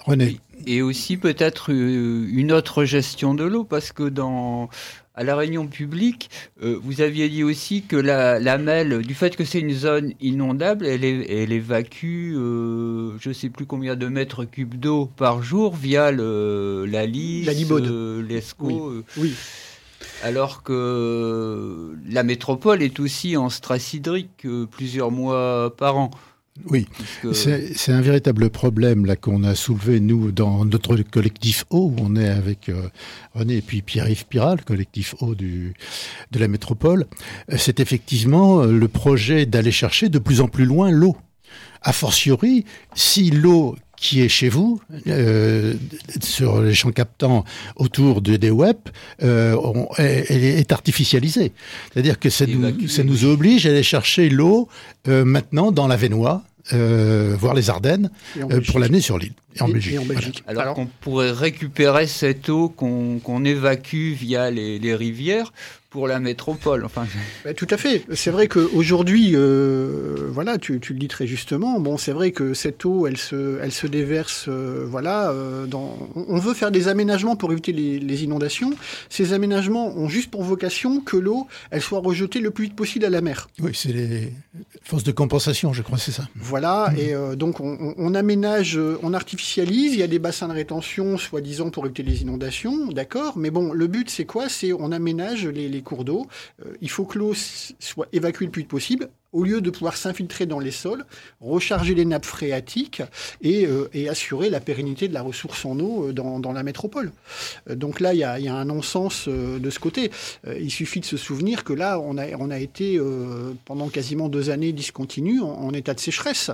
René. Et, et aussi peut-être une autre gestion de l'eau, parce que dans... À la réunion publique, euh, vous aviez dit aussi que la, la M E L, du fait que c'est une zone inondable, elle, est, elle évacue euh, je ne sais plus combien de mètres cubes d'eau par jour via le, la Lys, la Libaude, euh, l'Escaut. Oui. Euh, oui. Alors que la métropole est aussi en stress hydrique euh, plusieurs mois par an. Oui, puisque... c'est, c'est un véritable problème là qu'on a soulevé, nous, dans notre collectif eau, où on est avec euh, René et puis Pierre-Yves Pirat, le collectif eau du, de la métropole. C'est effectivement le projet d'aller chercher de plus en plus loin l'eau. A fortiori, si l'eau qui est chez vous, euh, sur les champs captants autour de, des W E P, euh, on, elle est artificialisée. C'est-à-dire que ça nous, ça nous oblige à aller chercher l'eau euh, maintenant dans la Vénois, euh, voire les Ardennes, euh, pour l'amener sur l'île. Et en et, Belgique. Et en Belgique. Voilà. Alors, Alors qu'on pourrait récupérer cette eau qu'on, qu'on évacue via les, les rivières pour la métropole. Enfin, bah, tout à fait. C'est vrai qu'aujourd'hui, euh, voilà, tu, tu le dis très justement. Bon, c'est vrai que cette eau, elle se, elle se déverse, euh, voilà. Euh, dans, on veut faire des aménagements pour éviter les, les inondations. Ces aménagements ont juste pour vocation que l'eau, elle soit rejetée le plus vite possible à la mer. Oui, c'est les forces de compensation, je crois, c'est ça. Voilà. Mmh. Et euh, donc on, on aménage, on artificialise. Il y a des bassins de rétention, soi-disant pour éviter les inondations, d'accord. Mais bon, le but c'est quoi ? C'est on aménage les, les cours d'eau. Euh, il faut que l'eau soit évacuée le plus vite possible, au lieu de pouvoir s'infiltrer dans les sols, recharger les nappes phréatiques et, euh, et assurer la pérennité de la ressource en eau dans, dans la métropole. Euh, donc là, il y a, y a un non-sens euh, de ce côté. Euh, il suffit de se souvenir que là, on a, on a été euh, pendant quasiment deux années discontinus en, en état de sécheresse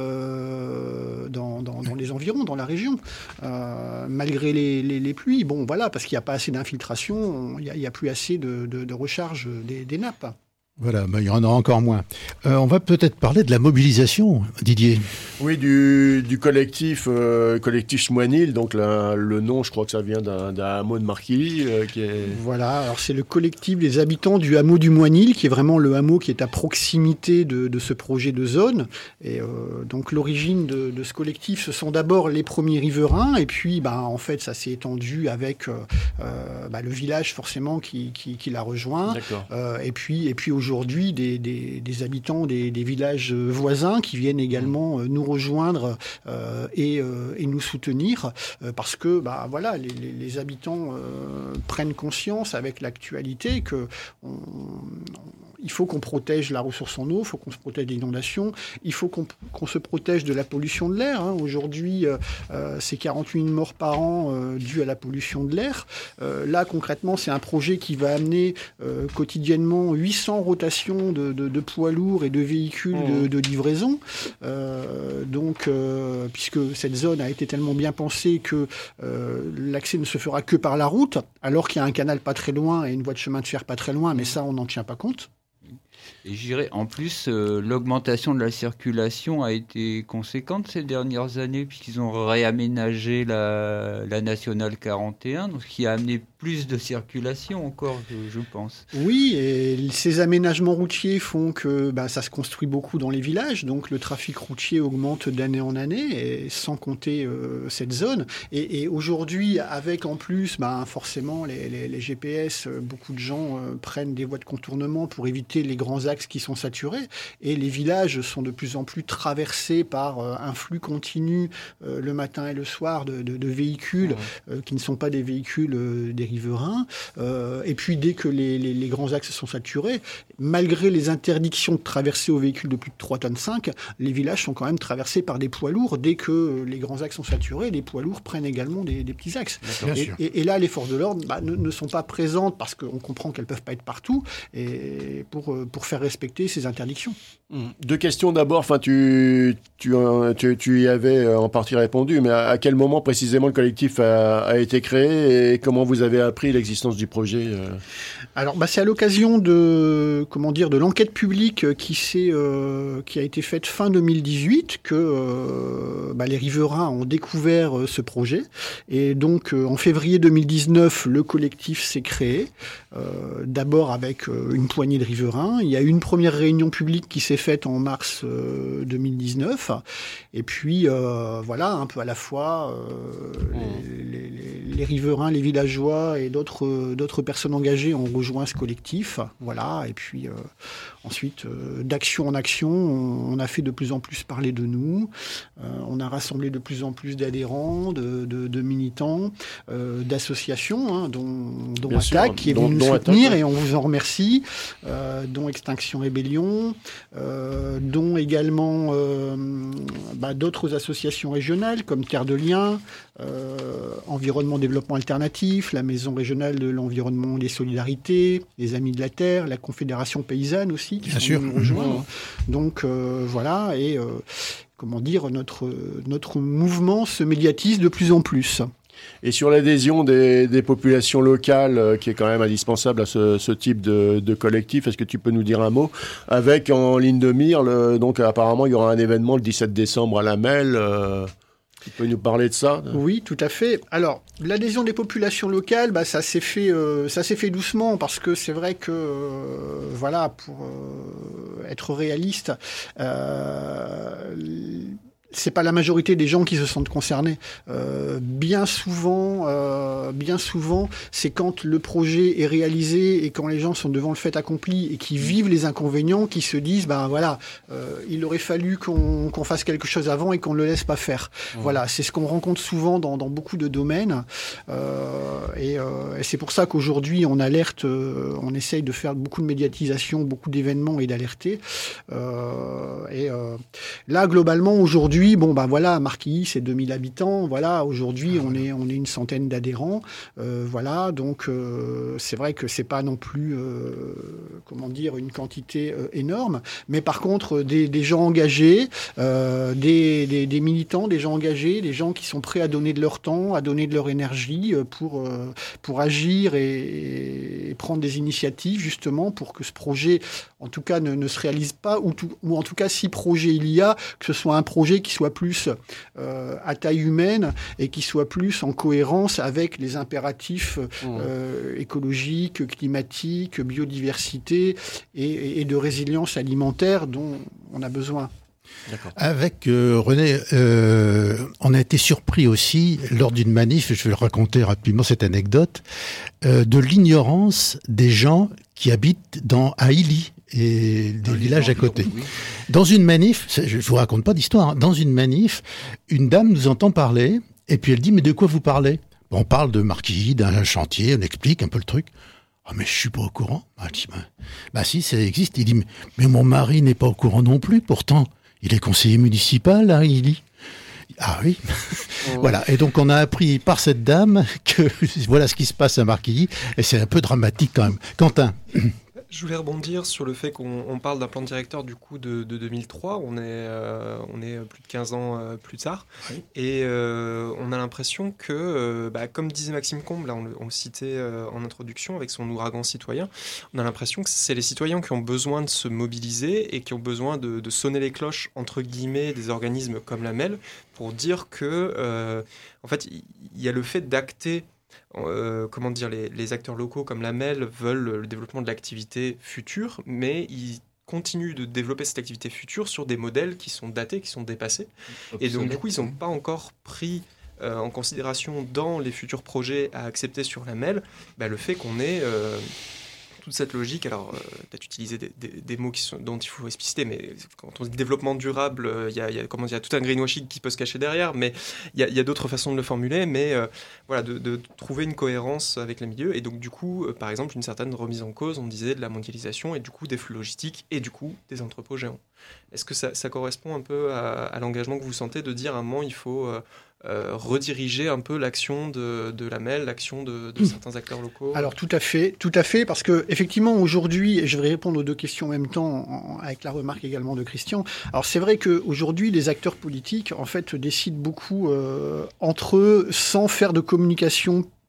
euh, dans, dans, dans les environs, dans la région. Euh, malgré les, les, les pluies, bon voilà, parce qu'il n'y a pas assez d'infiltration, il n'y a, a plus assez de, de, de recharge des, des nappes. Voilà, mais il y en aura encore moins. Euh, on va peut-être parler de la mobilisation, Didier. Oui, du, du collectif, euh, collectif Schmoinil. Donc la, le nom, je crois que ça vient d'un, d'un hameau de Marquilly. Euh, qui est... Voilà, alors c'est le collectif des habitants du hameau du Moinil, qui est vraiment le hameau qui est à proximité de, de ce projet de zone. Et euh, donc l'origine de, de ce collectif, ce sont d'abord les premiers riverains, et puis bah, en fait ça s'est étendu avec euh, bah, le village forcément qui, qui, qui l'a rejoint. Euh, et puis, et puis aujourd'hui, Aujourd'hui, des, des, des habitants des, des villages voisins qui viennent également euh, nous rejoindre euh, et, euh, et nous soutenir euh, parce que bah, voilà, les, les, les habitants euh, prennent conscience avec l'actualité que on, on, il faut qu'on protège la ressource en eau, il faut qu'on se protège des inondations, il faut qu'on, qu'on se protège de la pollution de l'air. Hein. Aujourd'hui, euh, c'est quarante-huit morts par an euh, dues à la pollution de l'air. Euh, là, concrètement, c'est un projet qui va amener euh, quotidiennement huit cents rotations de, de, de poids lourds et de véhicules mmh. de, de livraison. Euh, donc, euh, puisque cette zone a été tellement bien pensée que euh, l'accès ne se fera que par la route, alors qu'il y a un canal pas très loin et une voie de chemin de fer pas très loin, mais ça, on n'en tient pas compte. Et je dirais, en plus, euh, l'augmentation de la circulation a été conséquente ces dernières années, puisqu'ils ont réaménagé la, la Nationale quarante et un, donc ce qui a amené plus de circulation encore, je, je pense. Oui, et ces aménagements routiers font que bah, ça se construit beaucoup dans les villages, donc le trafic routier augmente d'année en année, et sans compter euh, cette zone. Et, et aujourd'hui, avec en plus, bah, forcément, les, les, les G P S, beaucoup de gens euh, prennent des voies de contournement pour éviter les grands axes qui sont saturés, et les villages sont de plus en plus traversés par euh, un flux continu euh, le matin et le soir de, de, de véhicules mmh. euh, qui ne sont pas des véhicules euh, des riverains. Euh, et puis dès que les, les, les grands axes sont saturés, malgré les interdictions de traverser aux véhicules de plus de trois tonnes cinq, les villages sont quand même traversés par des poids lourds. Dès que les grands axes sont saturés, les poids lourds prennent également des, des petits axes. Et, et, et là, les forces de l'ordre bah, ne, ne sont pas présentes parce qu'on comprend qu'elles ne peuvent pas être partout, et pour, pour faire respecter ces interdictions. Deux questions d'abord. Enfin, tu, tu, tu, tu y avais en partie répondu, mais à, à quel moment précisément le collectif a, a été créé et comment vous avez avez appris l'existence du projet euh... Alors, bah, c'est à l'occasion de, comment dire, de l'enquête publique qui, s'est, euh, qui a été faite fin deux mille dix-huit que euh, bah, les riverains ont découvert euh, ce projet. Et donc, euh, en février deux mille dix-neuf, le collectif s'est créé, euh, d'abord avec euh, une poignée de riverains. Il y a eu une première réunion publique qui s'est faite en mars euh, deux mille dix-neuf. Et puis, euh, voilà, un peu à la fois, euh, mmh. les, les, les riverains, les villageois et d'autres, d'autres personnes engagées ont rejoint ce collectif, voilà, et puis euh, ensuite, euh, d'action en action, on, on a fait de plus en plus parler de nous, euh, on a rassemblé de plus en plus d'adhérents, de, de, de militants, euh, d'associations, hein, dont, dont Attac, sûr, qui est venu nous soutenir, Attac, et on vous en remercie, euh, dont Extinction Rébellion, euh, dont également euh, bah, d'autres associations régionales, comme Terre de Liens, euh, Environnement Développement Alternatif, la Maison Régionale de l'Environnement et des Solidarités, les Amis de la Terre, la Confédération Paysanne aussi, qui Bien sont sûr. Venus nous rejoindre. Mmh. Donc euh, voilà, et euh, comment dire, notre, notre mouvement se médiatise de plus en plus. Et sur l'adhésion des, des populations locales, euh, qui est quand même indispensable à ce, ce type de, de collectif, est-ce que tu peux nous dire un mot? Avec en ligne de mire, le, donc apparemment il y aura un événement le dix-sept décembre à La Melle. Euh... Tu peux nous parler de ça? Oui, tout à fait. Alors, l'adhésion des populations locales, bah, ça s'est fait, euh, ça s'est fait doucement, parce que c'est vrai que, euh, voilà, pour euh, être réaliste, euh, c'est pas la majorité des gens qui se sentent concernés. Euh, bien souvent, euh, bien souvent, c'est quand le projet est réalisé et quand les gens sont devant le fait accompli et qui vivent les inconvénients, qui se disent, ben voilà, euh, il aurait fallu qu'on, qu'on fasse quelque chose avant et qu'on ne le laisse pas faire. Mmh. Voilà, c'est ce qu'on rencontre souvent dans, dans beaucoup de domaines. Euh, et, euh, et c'est pour ça qu'aujourd'hui, on alerte, euh, on essaye de faire beaucoup de médiatisation, beaucoup d'événements et d'alerter. Euh, et euh, là, globalement, aujourd'hui, bon, ben voilà, Marquilly, c'est deux mille habitants. Voilà, aujourd'hui, on est, on est une centaine d'adhérents. Euh, voilà, donc euh, c'est vrai que c'est pas non plus, euh, comment dire, une quantité euh, énorme. Mais par contre, des, des gens engagés, euh, des, des, des militants, des gens engagés, des gens qui sont prêts à donner de leur temps, à donner de leur énergie pour, euh, pour agir et, et prendre des initiatives, justement, pour que ce projet, en tout cas, ne, ne se réalise pas, ou, tout, ou en tout cas, si projet il y a, que ce soit un projet qui soit plus euh, à taille humaine et qui soit plus en cohérence avec les impératifs euh, mmh. écologiques, climatiques, biodiversité et, et de résilience alimentaire dont on a besoin. D'accord. Avec euh, René, euh, on a été surpris aussi lors d'une manif, je vais raconter rapidement cette anecdote, euh, de l'ignorance des gens qui habitent dans, à Illy et des villages à côté. Oui. Dans une manif, je vous raconte pas d'histoire, hein, dans une manif, une dame nous entend parler et puis elle dit « Mais de quoi vous parlez ?» On parle de Marquilly, d'un chantier, on explique un peu le truc. « Ah, mais je suis pas au courant. » Elle dit bah, « Bah si, ça existe. » Il dit « Mais mon mari n'est pas au courant non plus, pourtant. Il est conseiller municipal, hein, il dit. » Ah oui. Oh. Voilà. Et donc, on a appris par cette dame que voilà ce qui se passe à Marquilly. Et c'est un peu dramatique quand même. Quentin. Je voulais rebondir sur le fait qu'on on parle d'un plan directeur du coup de, de deux mille trois. On est, euh, on est plus de quinze ans euh, plus tard. Oui. Et euh, on a l'impression que, euh, bah, comme disait Maxime Combe, là on le, on le citait euh, en introduction avec son ouragan citoyen, on a l'impression que c'est les citoyens qui ont besoin de se mobiliser et qui ont besoin de, de sonner les cloches, entre guillemets, des organismes comme la Melle pour dire que, euh, en fait, il y, y a le fait d'acter. Euh, comment dire, les, les acteurs locaux comme la Melle veulent le développement de l'activité future, mais ils continuent de développer cette activité future sur des modèles qui sont datés, qui sont dépassés. Obsolète. Et donc, du coup, ils n'ont pas encore pris euh, en considération dans les futurs projets à accepter sur la Melle bah, le fait qu'on ait euh, toute cette logique. Alors, euh, peut-être utiliser des, des, des mots qui sont, dont il faut expliciter, mais quand on dit développement durable, il y a, y a, comment dire, tout un greenwashing qui peut se cacher derrière, mais il y, y a d'autres façons de le formuler, mais euh, voilà, de, de trouver une cohérence avec les milieux, et donc du coup, euh, par exemple, une certaine remise en cause, on disait, de la mondialisation, et du coup, des flux logistiques, et du coup, des entrepôts géants. Est-ce que ça, ça correspond un peu à, à l'engagement que vous sentez de dire à un moment, il faut... Euh, Euh, rediriger un peu l'action de, de la Melle, l'action de, de certains acteurs locaux? Alors tout à fait, tout à fait, parce que effectivement aujourd'hui, et je vais répondre aux deux questions en même temps, en, avec la remarque également de Christian. Alors c'est vrai qu'aujourd'hui, les acteurs politiques en fait décident beaucoup euh, entre eux, sans faire de communication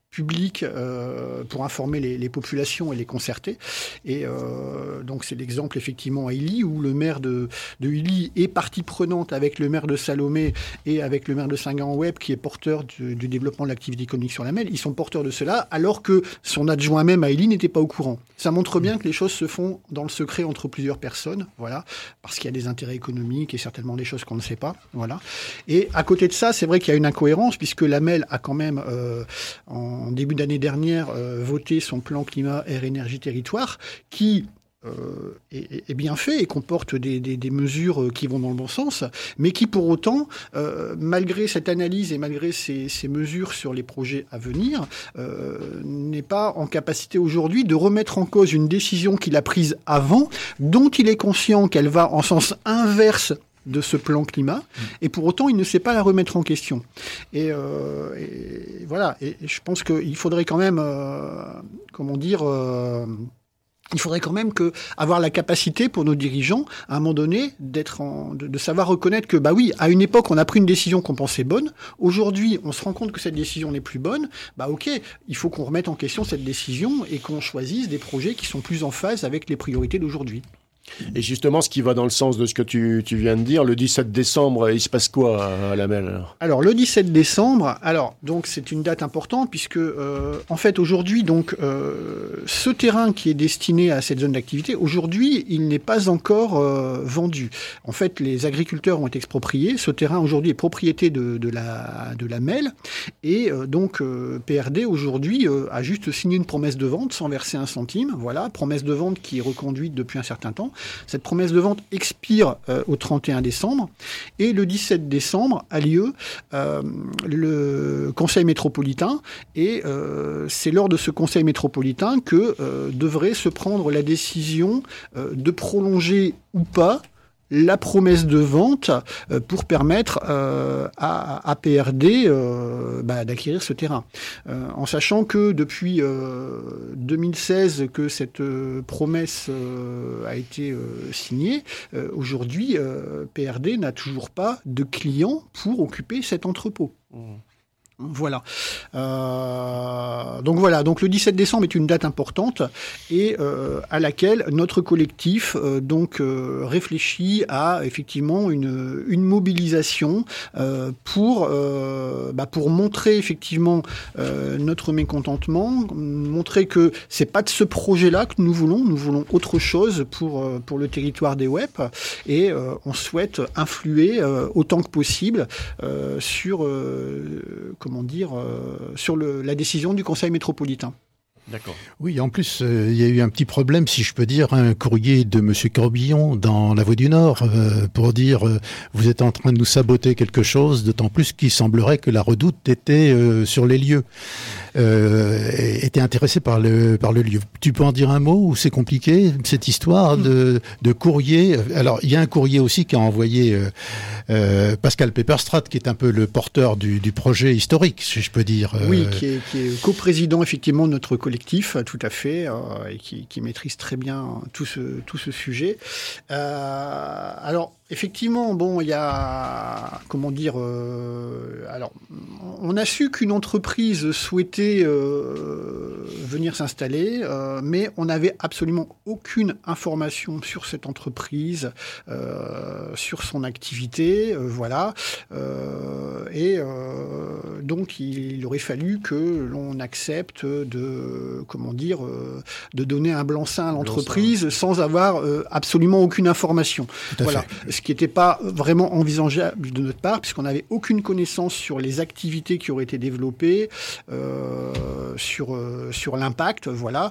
public euh, pour informer les, les populations et les concerter. Et euh, donc c'est l'exemple effectivement à Illy où le maire de, de Illy est partie prenante avec le maire de Salomé et avec le maire de Saint-Gand-Web qui est porteur du, du développement de l'activité économique sur la Melle. Ils sont porteurs de cela alors que son adjoint même à Illy n'était pas au courant. Ça montre bien que les choses se font dans le secret entre plusieurs personnes, voilà, parce qu'il y a des intérêts économiques et certainement des choses qu'on ne sait pas, voilà. Et à côté de ça, c'est vrai qu'il y a une incohérence puisque la Melle a quand même euh, en en début d'année dernière, euh, voté son plan climat, air, énergie, territoire, qui euh, est, est bien fait et comporte des, des, des mesures qui vont dans le bon sens, mais qui pour autant, euh, malgré cette analyse et malgré ces, ces mesures sur les projets à venir, euh, n'est pas en capacité aujourd'hui de remettre en cause une décision qu'il a prise avant, dont il est conscient qu'elle va en sens inverse de ce plan climat, et pour autant, il ne sait pas la remettre en question. Et, euh, et voilà, et, et je pense qu'il faudrait quand même, euh, comment dire, euh, il faudrait quand même que avoir la capacité pour nos dirigeants, à un moment donné, d'être en, de, de savoir reconnaître que, bah oui, à une époque, on a pris une décision qu'on pensait bonne. Aujourd'hui, on se rend compte que cette décision n'est plus bonne. Bah ok, il faut qu'on remette en question cette décision et qu'on choisisse des projets qui sont plus en phase avec les priorités d'aujourd'hui. Et justement, ce qui va dans le sens de ce que tu, tu viens de dire, le dix-sept décembre, il se passe quoi à la Melle alors, alors le dix-sept décembre, alors donc c'est une date importante puisque euh, en fait aujourd'hui donc euh, ce terrain qui est destiné à cette zone d'activité, aujourd'hui il n'est pas encore euh, vendu. En fait, les agriculteurs ont été expropriés. Ce terrain aujourd'hui est propriété de, de la de la Melle et euh, donc euh, P R D aujourd'hui euh, a juste signé une promesse de vente sans verser un centime. Voilà, promesse de vente qui est reconduite depuis un certain temps. Cette promesse de vente expire euh, au trente et un décembre et le dix-sept décembre a lieu euh, le conseil métropolitain et euh, c'est lors de ce conseil métropolitain que euh, devrait se prendre la décision euh, de prolonger ou pas la promesse de vente euh, pour permettre euh, à, à P R D euh, bah, d'acquérir ce terrain. Euh, en sachant que depuis euh, deux mille seize que cette euh, promesse euh, a été euh, signée, euh, aujourd'hui euh, P R D n'a toujours pas de clients pour occuper cet entrepôt. Mmh. Voilà. Euh, donc voilà. Donc le dix-sept décembre est une date importante et euh, à laquelle notre collectif euh, donc euh, réfléchit à effectivement une une mobilisation euh, pour euh, bah, pour montrer effectivement euh, notre mécontentement, montrer que c'est pas de ce projet-là que nous voulons. Nous voulons autre chose pour euh, pour le territoire des W E P et euh, on souhaite influer euh, autant que possible euh, sur euh, comment dire, euh, sur le, la décision du Conseil métropolitain. D'accord. Oui, en plus, euh, il y a eu un petit problème, si je peux dire, un courrier de Monsieur Corbillon dans La Voix du Nord euh, pour dire euh, vous êtes en train de nous saboter quelque chose, d'autant plus qu'il semblerait que la Redoute était euh, sur les lieux, euh, était intéressée par le par le lieu. Tu peux en dire un mot ou c'est compliqué cette histoire de de courrier? Alors il y a un courrier aussi qu'a envoyé euh, euh, Pascal Pepperstrat, qui est un peu le porteur du, du projet historique, si je peux dire. Euh... Oui, qui est, qui est coprésident effectivement de notre collectif. Tout à fait, euh, et qui, qui maîtrise très bien tout ce, tout ce sujet. Euh, alors, effectivement, bon, il y a, comment dire, euh, alors, on a su qu'une entreprise souhaitait euh, venir s'installer, euh, mais on n'avait absolument aucune information sur cette entreprise, euh, sur son activité, euh, voilà. Euh, et euh, donc, il, il aurait fallu que l'on accepte de comment dire, euh, de donner un blanc-seing à l'entreprise blanc-seing. Sans avoir euh, absolument aucune information. Voilà. Fait. Ce qui n'était pas vraiment envisageable de notre part, puisqu'on n'avait aucune connaissance sur les activités qui auraient été développées, euh, sur, euh, sur l'impact, voilà.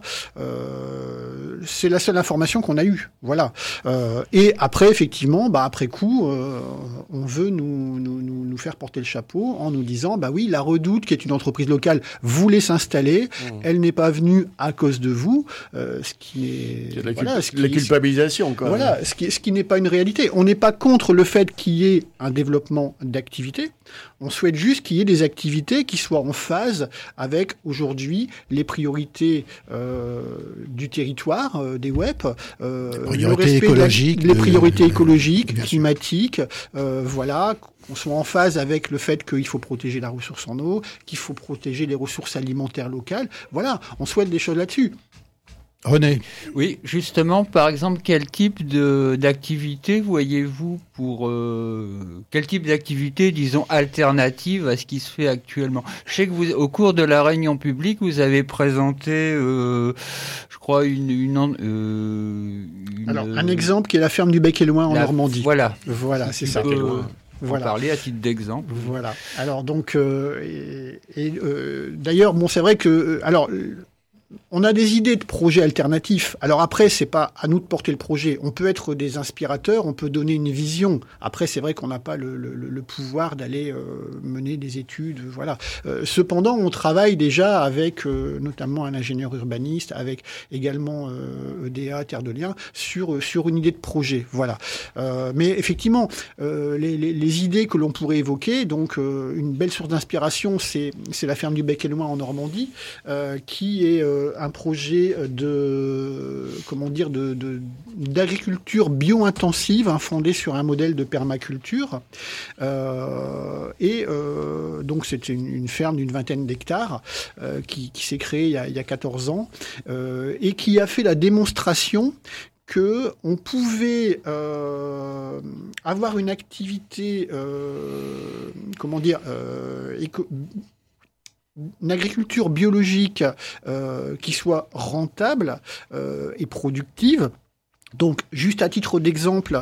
Euh, c'est la seule information qu'on a eue, voilà. Euh, et après, effectivement, bah, après coup, euh, on veut nous, nous, nous, nous faire porter le chapeau en nous disant, bah oui, la Redoute, qui est une entreprise locale, voulait s'installer, mmh. elle n'est pas venue à cause de vous, euh, ce qui est... C'est la, voilà, cul- ce qui, la culpabilisation, quoi. Voilà, ce qui, ce qui n'est pas une réalité. On n'est pas contre le fait qu'il y ait un développement d'activités. On souhaite juste qu'il y ait des activités qui soient en phase avec, aujourd'hui, les priorités euh, du territoire l'hectare euh, des W E P, euh, les priorités écologiques, la, les priorités euh, écologiques, climatiques, euh, voilà, qu'on soit en phase avec le fait qu'il faut protéger la ressource en eau, qu'il faut protéger les ressources alimentaires locales. Voilà, on souhaite des choses là-dessus. René. Oui, justement, par exemple, quel type de, d'activité voyez-vous pour... Euh, quel type d'activité, disons, alternative à ce qui se fait actuellement ? Je sais que vous, au cours de la réunion publique, vous avez présenté, euh, je crois, une... une, euh, une Alors, un exemple qui est la ferme du Bec-et-Loing en la, Normandie. Voilà. Voilà, c'est ça. Euh, Voilà. Parler à titre d'exemple. Voilà. Alors, donc, euh, et, et euh, d'ailleurs, bon, c'est vrai que... Alors, on a des idées de projets alternatifs. Alors après, c'est pas à nous de porter le projet. On peut être des inspirateurs, on peut donner une vision. Après, c'est vrai qu'on n'a pas le, le, le pouvoir d'aller euh, mener des études. Voilà. Euh, cependant, on travaille déjà avec euh, notamment un ingénieur urbaniste, avec également euh, E D A, Terre de Liens, sur sur une idée de projet. Voilà. Euh, mais effectivement, euh, les, les, les idées que l'on pourrait évoquer, donc euh, une belle source d'inspiration, c'est c'est la ferme du Bec-et-Loing en Normandie, euh, qui est euh, un projet de comment dire de, de d'agriculture bio-intensive, hein, fondé sur un modèle de permaculture, euh, et euh, donc c'est une, une ferme d'une vingtaine d'hectares euh, qui, qui s'est créée il y a, il y a quatorze ans euh, et qui a fait la démonstration que on pouvait euh, avoir une activité euh, comment dire euh, éco- une agriculture biologique euh, qui soit rentable euh, et productive. Donc, juste à titre d'exemple,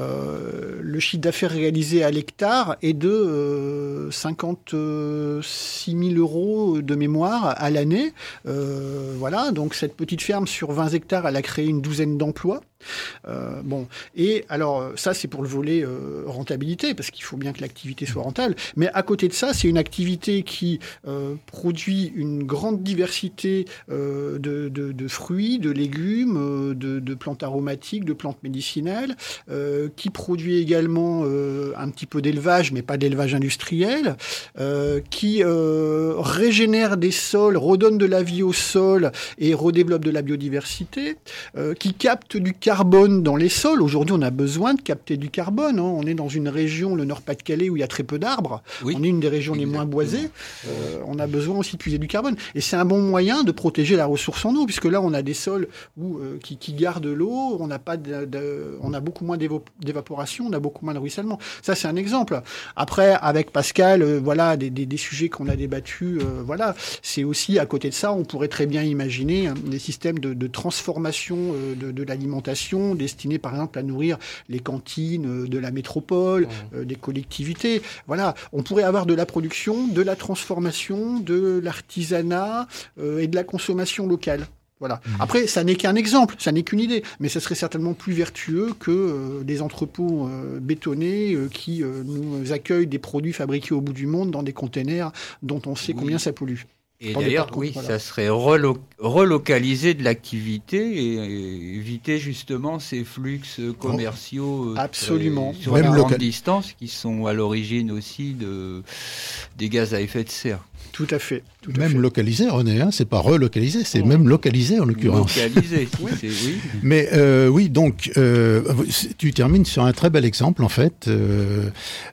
euh, le chiffre d'affaires réalisé à l'hectare est de euh, cinquante-six mille euros de mémoire à l'année. Euh, voilà, donc cette petite ferme sur vingt hectares, elle a créé une douzaine d'emplois. Euh, bon, et alors ça c'est pour le volet euh, rentabilité, parce qu'il faut bien que l'activité soit rentable, mais à côté de ça c'est une activité qui euh, produit une grande diversité euh, de, de, de fruits, de légumes, euh, de, de plantes aromatiques, de plantes médicinales, euh, qui produit également euh, un petit peu d'élevage, mais pas d'élevage industriel, euh, qui euh, régénère des sols, redonne de la vie au sol et redéveloppe de la biodiversité, euh, qui capte du carbone dans les sols. Aujourd'hui, on a besoin de capter du carbone. Hein. On est dans une région, le Nord-Pas-de-Calais, où il y a très peu d'arbres. Oui. On est une des régions Exactement. les moins boisées. Euh, on a besoin aussi de puiser du carbone. Et c'est un bon moyen de protéger la ressource en eau, puisque là, on a des sols où, euh, qui, qui gardent l'eau. On n'a pas de, de, on a beaucoup moins d'évaporation, on a beaucoup moins de ruissellement. Ça, c'est un exemple. Après, avec Pascal, euh, voilà, des, des, des sujets qu'on a débattus. Euh, voilà, c'est aussi à côté de ça, on pourrait très bien imaginer hein, des systèmes de, de transformation euh, de, de l'alimentation destinés par exemple à nourrir les cantines de la métropole, mmh. euh, des collectivités. Voilà, on pourrait avoir de la production, de la transformation, de l'artisanat euh, et de la consommation locale. Voilà. Mmh. Après, ça n'est qu'un exemple, ça n'est qu'une idée, mais ça serait certainement plus vertueux que euh, des entrepôts euh, bétonnés euh, qui euh, nous accueillent des produits fabriqués au bout du monde dans des containers dont on sait oui. combien ça pollue. Et d'ailleurs, oui, voilà. ça serait relo- relocaliser de l'activité et, et éviter justement ces flux commerciaux oh, absolument. Sur Même la grande distance qui sont à l'origine aussi de, des gaz à effet de serre. Tout à fait. Tout même à fait. localisé, René, hein, c'est pas relocalisé, c'est oh. même localisé en l'occurrence. Localisé, oui. C'est, oui. Mais euh, oui, donc euh, tu termines sur un très bel exemple en fait euh,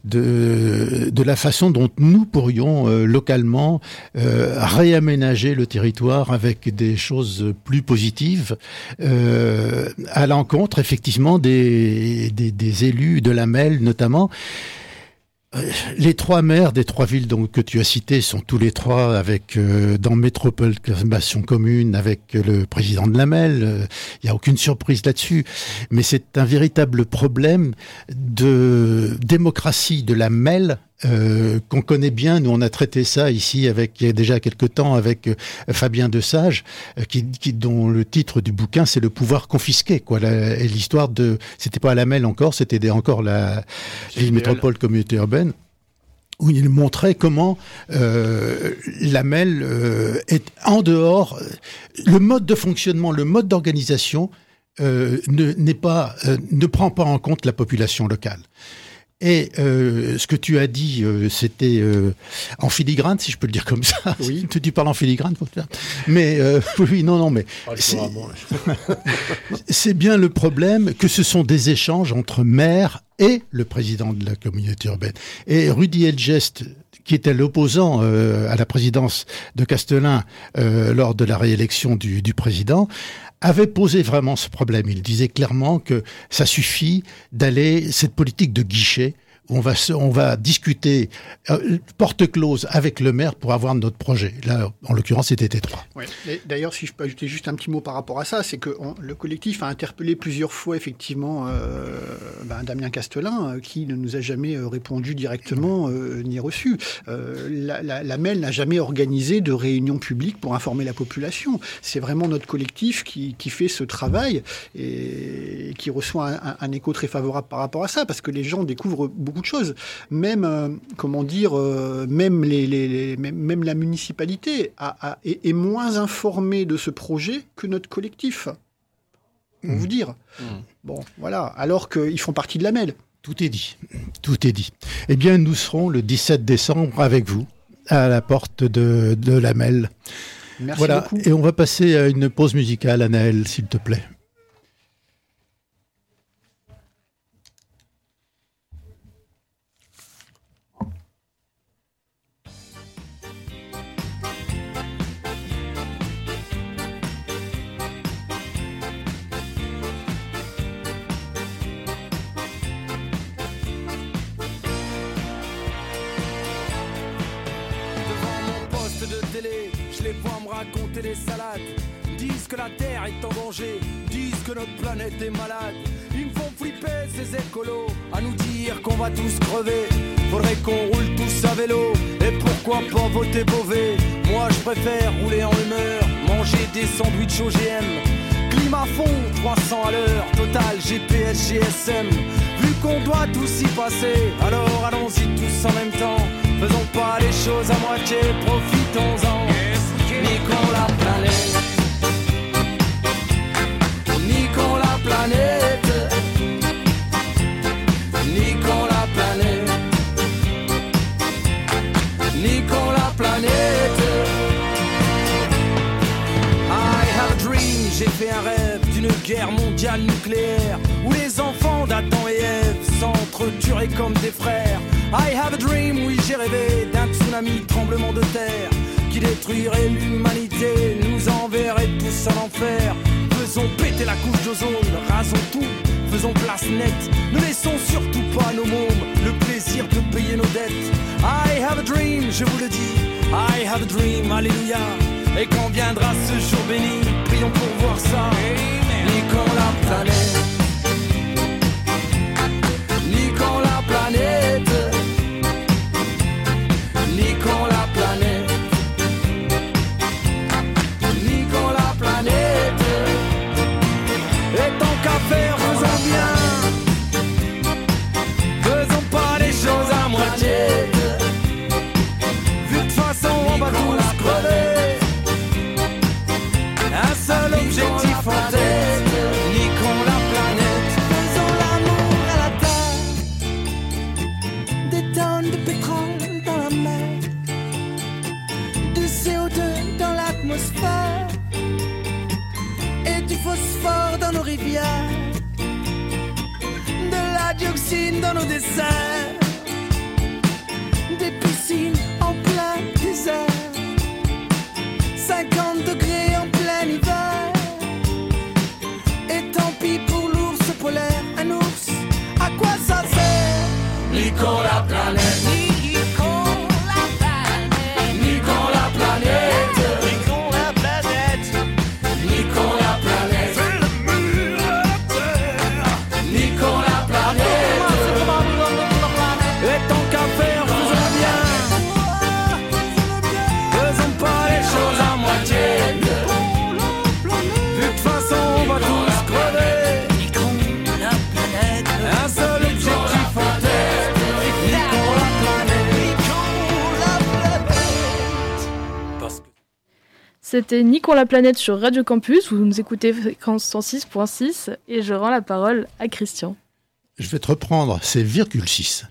de de la façon dont nous pourrions euh, localement euh, réaménager le territoire avec des choses plus positives, euh, à l'encontre effectivement des des, des élus de la M E L notamment. Les trois maires des trois villes donc, que tu as citées sont tous les trois avec euh, dans Métropole Consommation Commune avec le président de la M E L. Il euh, n'y a aucune surprise là-dessus. Mais c'est un véritable problème de démocratie de la M E L euh, qu'on connaît bien. Nous, on a traité ça ici avec, il y a déjà quelque temps avec euh, Fabien Desage, euh, qui, qui, dont le titre du bouquin, c'est le pouvoir confisqué, quoi. La, et l'histoire de, c'était pas la M E L encore, c'était des, encore la ville métropole communauté urbaine, où il montrait comment euh, la M E L euh, est en dehors, le mode de fonctionnement, le mode d'organisation euh, ne, n'est pas, euh, ne prend pas en compte la population locale. Et euh, ce que tu as dit, euh, c'était euh, en filigrane, si je peux le dire comme ça. Oui. tu, tu parles en filigrane, faut le faire. Mais euh, oui, non, non, mais c'est, c'est bien le problème que ce sont des échanges entre maires et le président de la communauté urbaine. Et Rudy Elgest, qui était l'opposant euh, à la présidence de Castelin euh, lors de la réélection du, du président, avait posé vraiment ce problème. Il disait clairement que ça suffit d'aller, cette politique de guichet, où on va, on va discuter euh, porte close avec le maire pour avoir notre projet. Là, en l'occurrence, c'était T trois. Ouais. Et d'ailleurs, si je peux ajouter juste un petit mot par rapport à ça, c'est que on, le collectif a interpellé plusieurs fois, effectivement, euh, ben, Damien Castelin, euh, qui ne nous a jamais euh, répondu directement euh, ni reçu. Euh, la, la, la M E L n'a jamais organisé de réunion publique pour informer la population. C'est vraiment notre collectif qui, qui fait ce travail et qui reçoit un, un, un écho très favorable par rapport à ça, parce que les gens découvrent beaucoup de choses. Même, euh, comment dire, euh, même, les, les, les, même, même la municipalité a, a, est, est moins informée de ce projet que notre collectif. Pour mmh. vous dire. Mmh. Bon, voilà. Alors qu'ils font partie de la M E L. Tout est dit. Tout est dit. Eh bien, nous serons le dix-sept décembre avec vous à la porte de, de la M E L. Merci voilà. beaucoup. Et on va passer à une pause musicale, Anaël, s'il te plaît. Raconter des salades, disent que la terre est en danger, disent que notre planète est malade. Ils me font flipper ces écolos, à nous dire qu'on va tous crever. Faudrait qu'on roule tous à vélo, et pourquoi pas voter Beauvais. Moi je préfère rouler en humeur, manger des sandwichs O G M. Climat fond, trois cents à l'heure, total G P S, G S M. Vu qu'on doit tous y passer, alors allons-y tous en même temps. Faisons pas les choses à moitié, profitons-en. Niquons la planète, niquons la planète, niquons la planète, niquons la planète. I have a dream, j'ai fait un rêve d'une guerre mondiale nucléaire où les enfants d'Adam et Ève s'entretueraient comme des frères. I have a dream, oui j'ai rêvé d'un tsunami, tremblement de terre qui détruirait l'humanité, nous enverrait tous en enfer. Faisons péter la couche d'ozone, rasons tout, faisons place nette. Ne laissons surtout pas nos mômes le plaisir de payer nos dettes. I have a dream, je vous le dis, I have a dream, alléluia. Et quand viendra ce jour béni, prions pour voir ça. Niquons la planète, niquons la planète, niquons la planète. Et tant qu'à faire, faisons bien. Faisons pas les choses à moitié. Vu de toute façon, on va tous crever. Un seul objectif en tête. Niquons la planète. Faisons l'amour à la terre. Des tonnes de pétrole dans la mer. Du C O deux dans l'atmosphère. Du phosphore dans nos rivières, de la dioxine dans nos déserts, des piscines en plein désert, cinquante degrés en plein hiver. Et tant pis pour l'ours polaire, un ours, à quoi ça sert? Niquons la planète, niquons la planète, niquons la planète, niquons la planète, niquons la planète. Fais le mur à la terre. Niquons la planète. Et tant qu'à faire, faisons bien. Faisons pas les choses à moitié. De toute façon, on va tous crever. Niquons la planète. Un seul objectif en tête. Niquons la planète. Niquons la planète. Parce que C'était Niquons la planète sur Radio Campus, vous nous écoutez fréquence cent six virgule six et je rends la parole à Christian. Je vais te reprendre, c'est virgule six.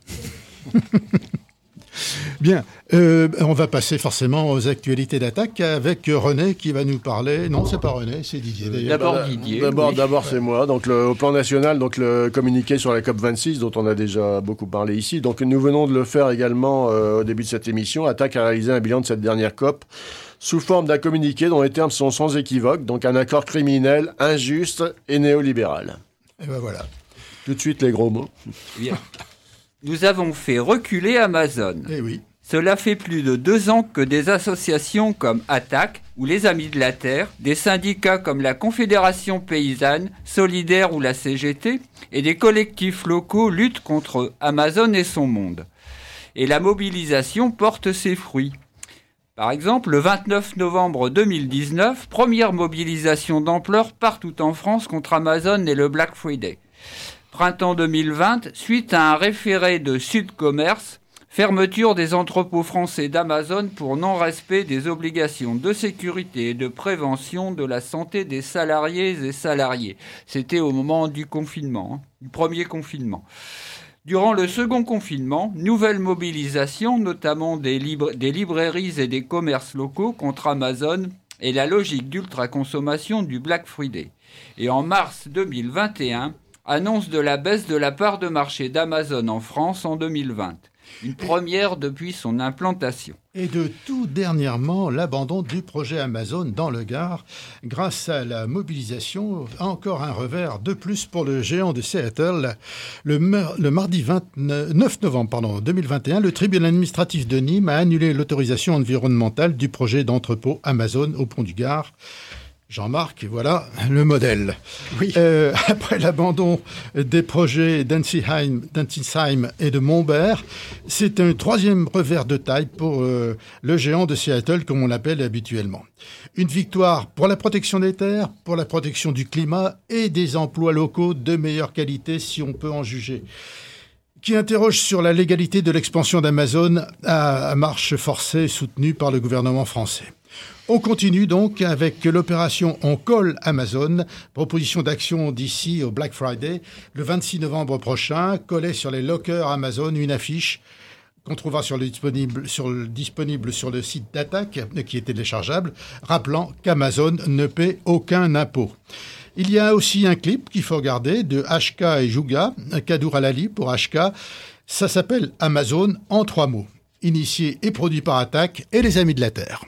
Bien, euh, on va passer forcément aux actualités d'attaque avec René qui va nous parler. Non, c'est pas René, c'est Didier d'ailleurs. D'abord Didier. D'abord, oui. d'abord c'est moi. Donc le, au plan national, donc le communiqué sur la COP vingt-six, dont on a déjà beaucoup parlé ici. Donc nous venons de le faire également euh, au début de cette émission. Attaque a réalisé un bilan de cette dernière COP sous forme d'un communiqué dont les termes sont sans équivoque. Donc un accord criminel, injuste et néolibéral. Et ben voilà. Tout de suite les gros mots. Bien. Nous avons fait reculer Amazon. Eh oui. Cela fait plus de deux ans que des associations comme Attaque ou les Amis de la Terre, des syndicats comme la Confédération Paysanne, Solidaire ou la C G T, et des collectifs locaux luttent contre Amazon et son monde. Et la mobilisation porte ses fruits. Par exemple, le vingt-neuf novembre deux mille dix-neuf, première mobilisation d'ampleur partout en France contre Amazon et le Black Friday. Printemps deux mille vingt, suite à un référé de Sud Commerce, fermeture des entrepôts français d'Amazon pour non-respect des obligations de sécurité et de prévention de la santé des salariés et salariés. C'était au moment du confinement, hein, du premier confinement. Durant le second confinement, nouvelle mobilisation, notamment des, libra- des librairies et des commerces locaux contre Amazon et la logique d'ultra-consommation du Black Friday. Et en mars deux mille vingt et un, annonce de la baisse de la part de marché d'Amazon en France en deux mille vingt. Une première depuis son implantation. Et de tout dernièrement, l'abandon du projet Amazon dans le Gard. Grâce à la mobilisation, encore un revers de plus pour le géant de Seattle. Le, mer- le mardi vingt-neuf novembre pardon, deux mille vingt et un, le tribunal administratif de Nîmes a annulé l'autorisation environnementale du projet d'entrepôt Amazon au pont du Gard. Jean-Marc, voilà le modèle. Oui. Euh, après l'abandon des projets d'Ensisheim, d'Ensisheim et de Montbert, c'est un troisième revers de taille pour euh, le géant de Seattle, comme on l'appelle habituellement. Une victoire pour la protection des terres, pour la protection du climat et des emplois locaux de meilleure qualité, si on peut en juger, qui interroge sur la légalité de l'expansion d'Amazon à marche forcée soutenue par le gouvernement français. On continue donc avec l'opération On colle Amazon, proposition d'action d'ici au Black Friday. Le vingt-six novembre prochain, coller sur les lockers Amazon une affiche qu'on trouvera sur le disponible, sur le, disponible sur le site d'Attaque, qui est téléchargeable, rappelant qu'Amazon ne paie aucun impôt. Il y a aussi un clip qu'il faut regarder de H K et Juga, Kadour Alali pour H K. Ça s'appelle Amazon en trois mots. Initié et produit par Attaque et les Amis de la Terre.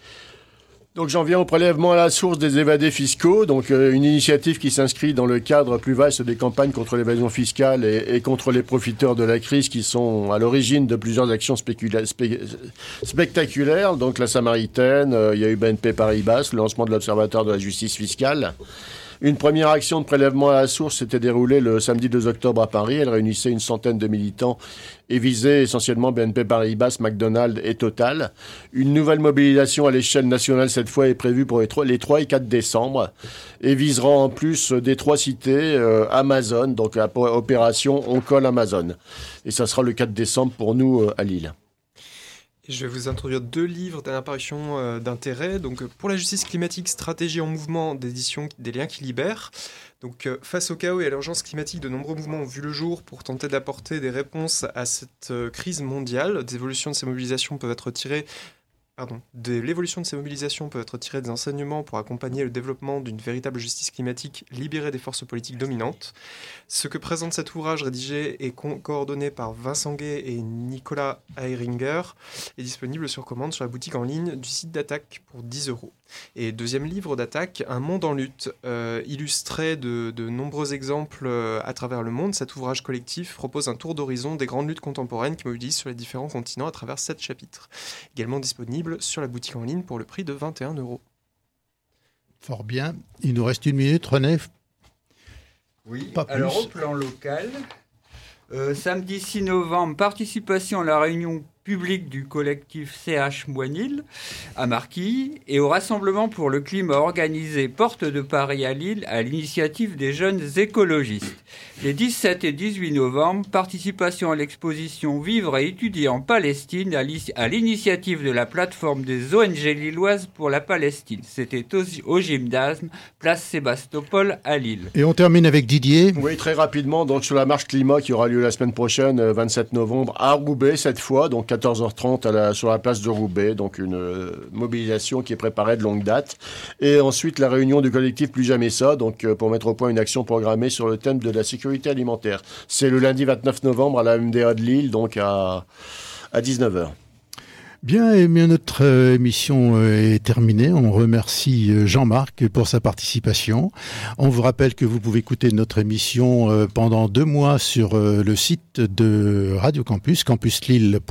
Donc j'en viens au prélèvement à la source des évadés fiscaux, donc euh, une initiative qui s'inscrit dans le cadre plus vaste des campagnes contre l'évasion fiscale et, et contre les profiteurs de la crise qui sont à l'origine de plusieurs actions spécula- spé- spectaculaires. Donc la Samaritaine, euh, il y a eu B N P Paribas, le lancement de l'Observatoire de la justice fiscale. Une première action de prélèvement à la source s'était déroulée le samedi deux octobre à Paris. Elle réunissait une centaine de militants et visait essentiellement B N P Paribas, McDonald's et Total. Une nouvelle mobilisation à l'échelle nationale cette fois est prévue pour les trois, les trois et quatre décembre et visera en plus des trois cités euh, Amazon, donc la opération On colle Amazon. Et ça sera le quatre décembre pour nous euh, à Lille. Et je vais vous introduire deux livres d'apparition euh, d'intérêt. Donc, euh, pour la justice climatique, stratégie en mouvement d'édition des liens qui libèrent. Donc, euh, face au chaos et à l'urgence climatique, de nombreux mouvements ont vu le jour pour tenter d'apporter des réponses à cette euh, crise mondiale. Des évolutions de ces mobilisations peuvent être tirées Pardon. De l'évolution de ces mobilisations peut être tirée des enseignements pour accompagner le développement d'une véritable justice climatique libérée des forces politiques dominantes. Ce que présente cet ouvrage rédigé et co- coordonné par Vincent Gay et Nicolas Heiringer est disponible sur commande sur la boutique en ligne du site d'Attaque pour dix euros. Et deuxième livre d'Attaque, Un monde en lutte, euh, illustré de, de nombreux exemples euh, à travers le monde. Cet ouvrage collectif propose un tour d'horizon des grandes luttes contemporaines qui mobilisent sur les différents continents à travers sept chapitres. Également disponible sur la boutique en ligne pour le prix de vingt et un euros. Fort bien. Il nous reste une minute, René. Oui, Pas plus. alors au plan local, euh, samedi six novembre, participation à la réunion public du collectif C H Moinil à Marquilles et au Rassemblement pour le climat organisé Porte de Paris à Lille à l'initiative des jeunes écologistes. Les dix-sept et dix-huit novembre, participation à l'exposition Vivre et étudier en Palestine à l'initiative de la plateforme des O N G lilloises pour la Palestine. C'était au, au gymnase, place Sébastopol à Lille. Et on termine avec Didier. Oui, très rapidement, donc sur la marche climat qui aura lieu la semaine prochaine, vingt-sept novembre, à Roubaix cette fois, donc quatorze heures trente à la, sur la place de Roubaix, donc une euh, mobilisation qui est préparée de longue date. Et ensuite, la réunion du collectif Plus Jamais Ça, donc euh, pour mettre au point une action programmée sur le thème de la sécurité alimentaire. C'est le lundi vingt-neuf novembre à la M D A de Lille, donc à, à dix-neuf heures. Bien, et bien notre euh, émission euh, est terminée. On remercie euh, Jean-Marc pour sa participation. On vous rappelle que vous pouvez écouter notre émission euh, pendant deux mois sur euh, le site de Radio Campus, campus lille point fr.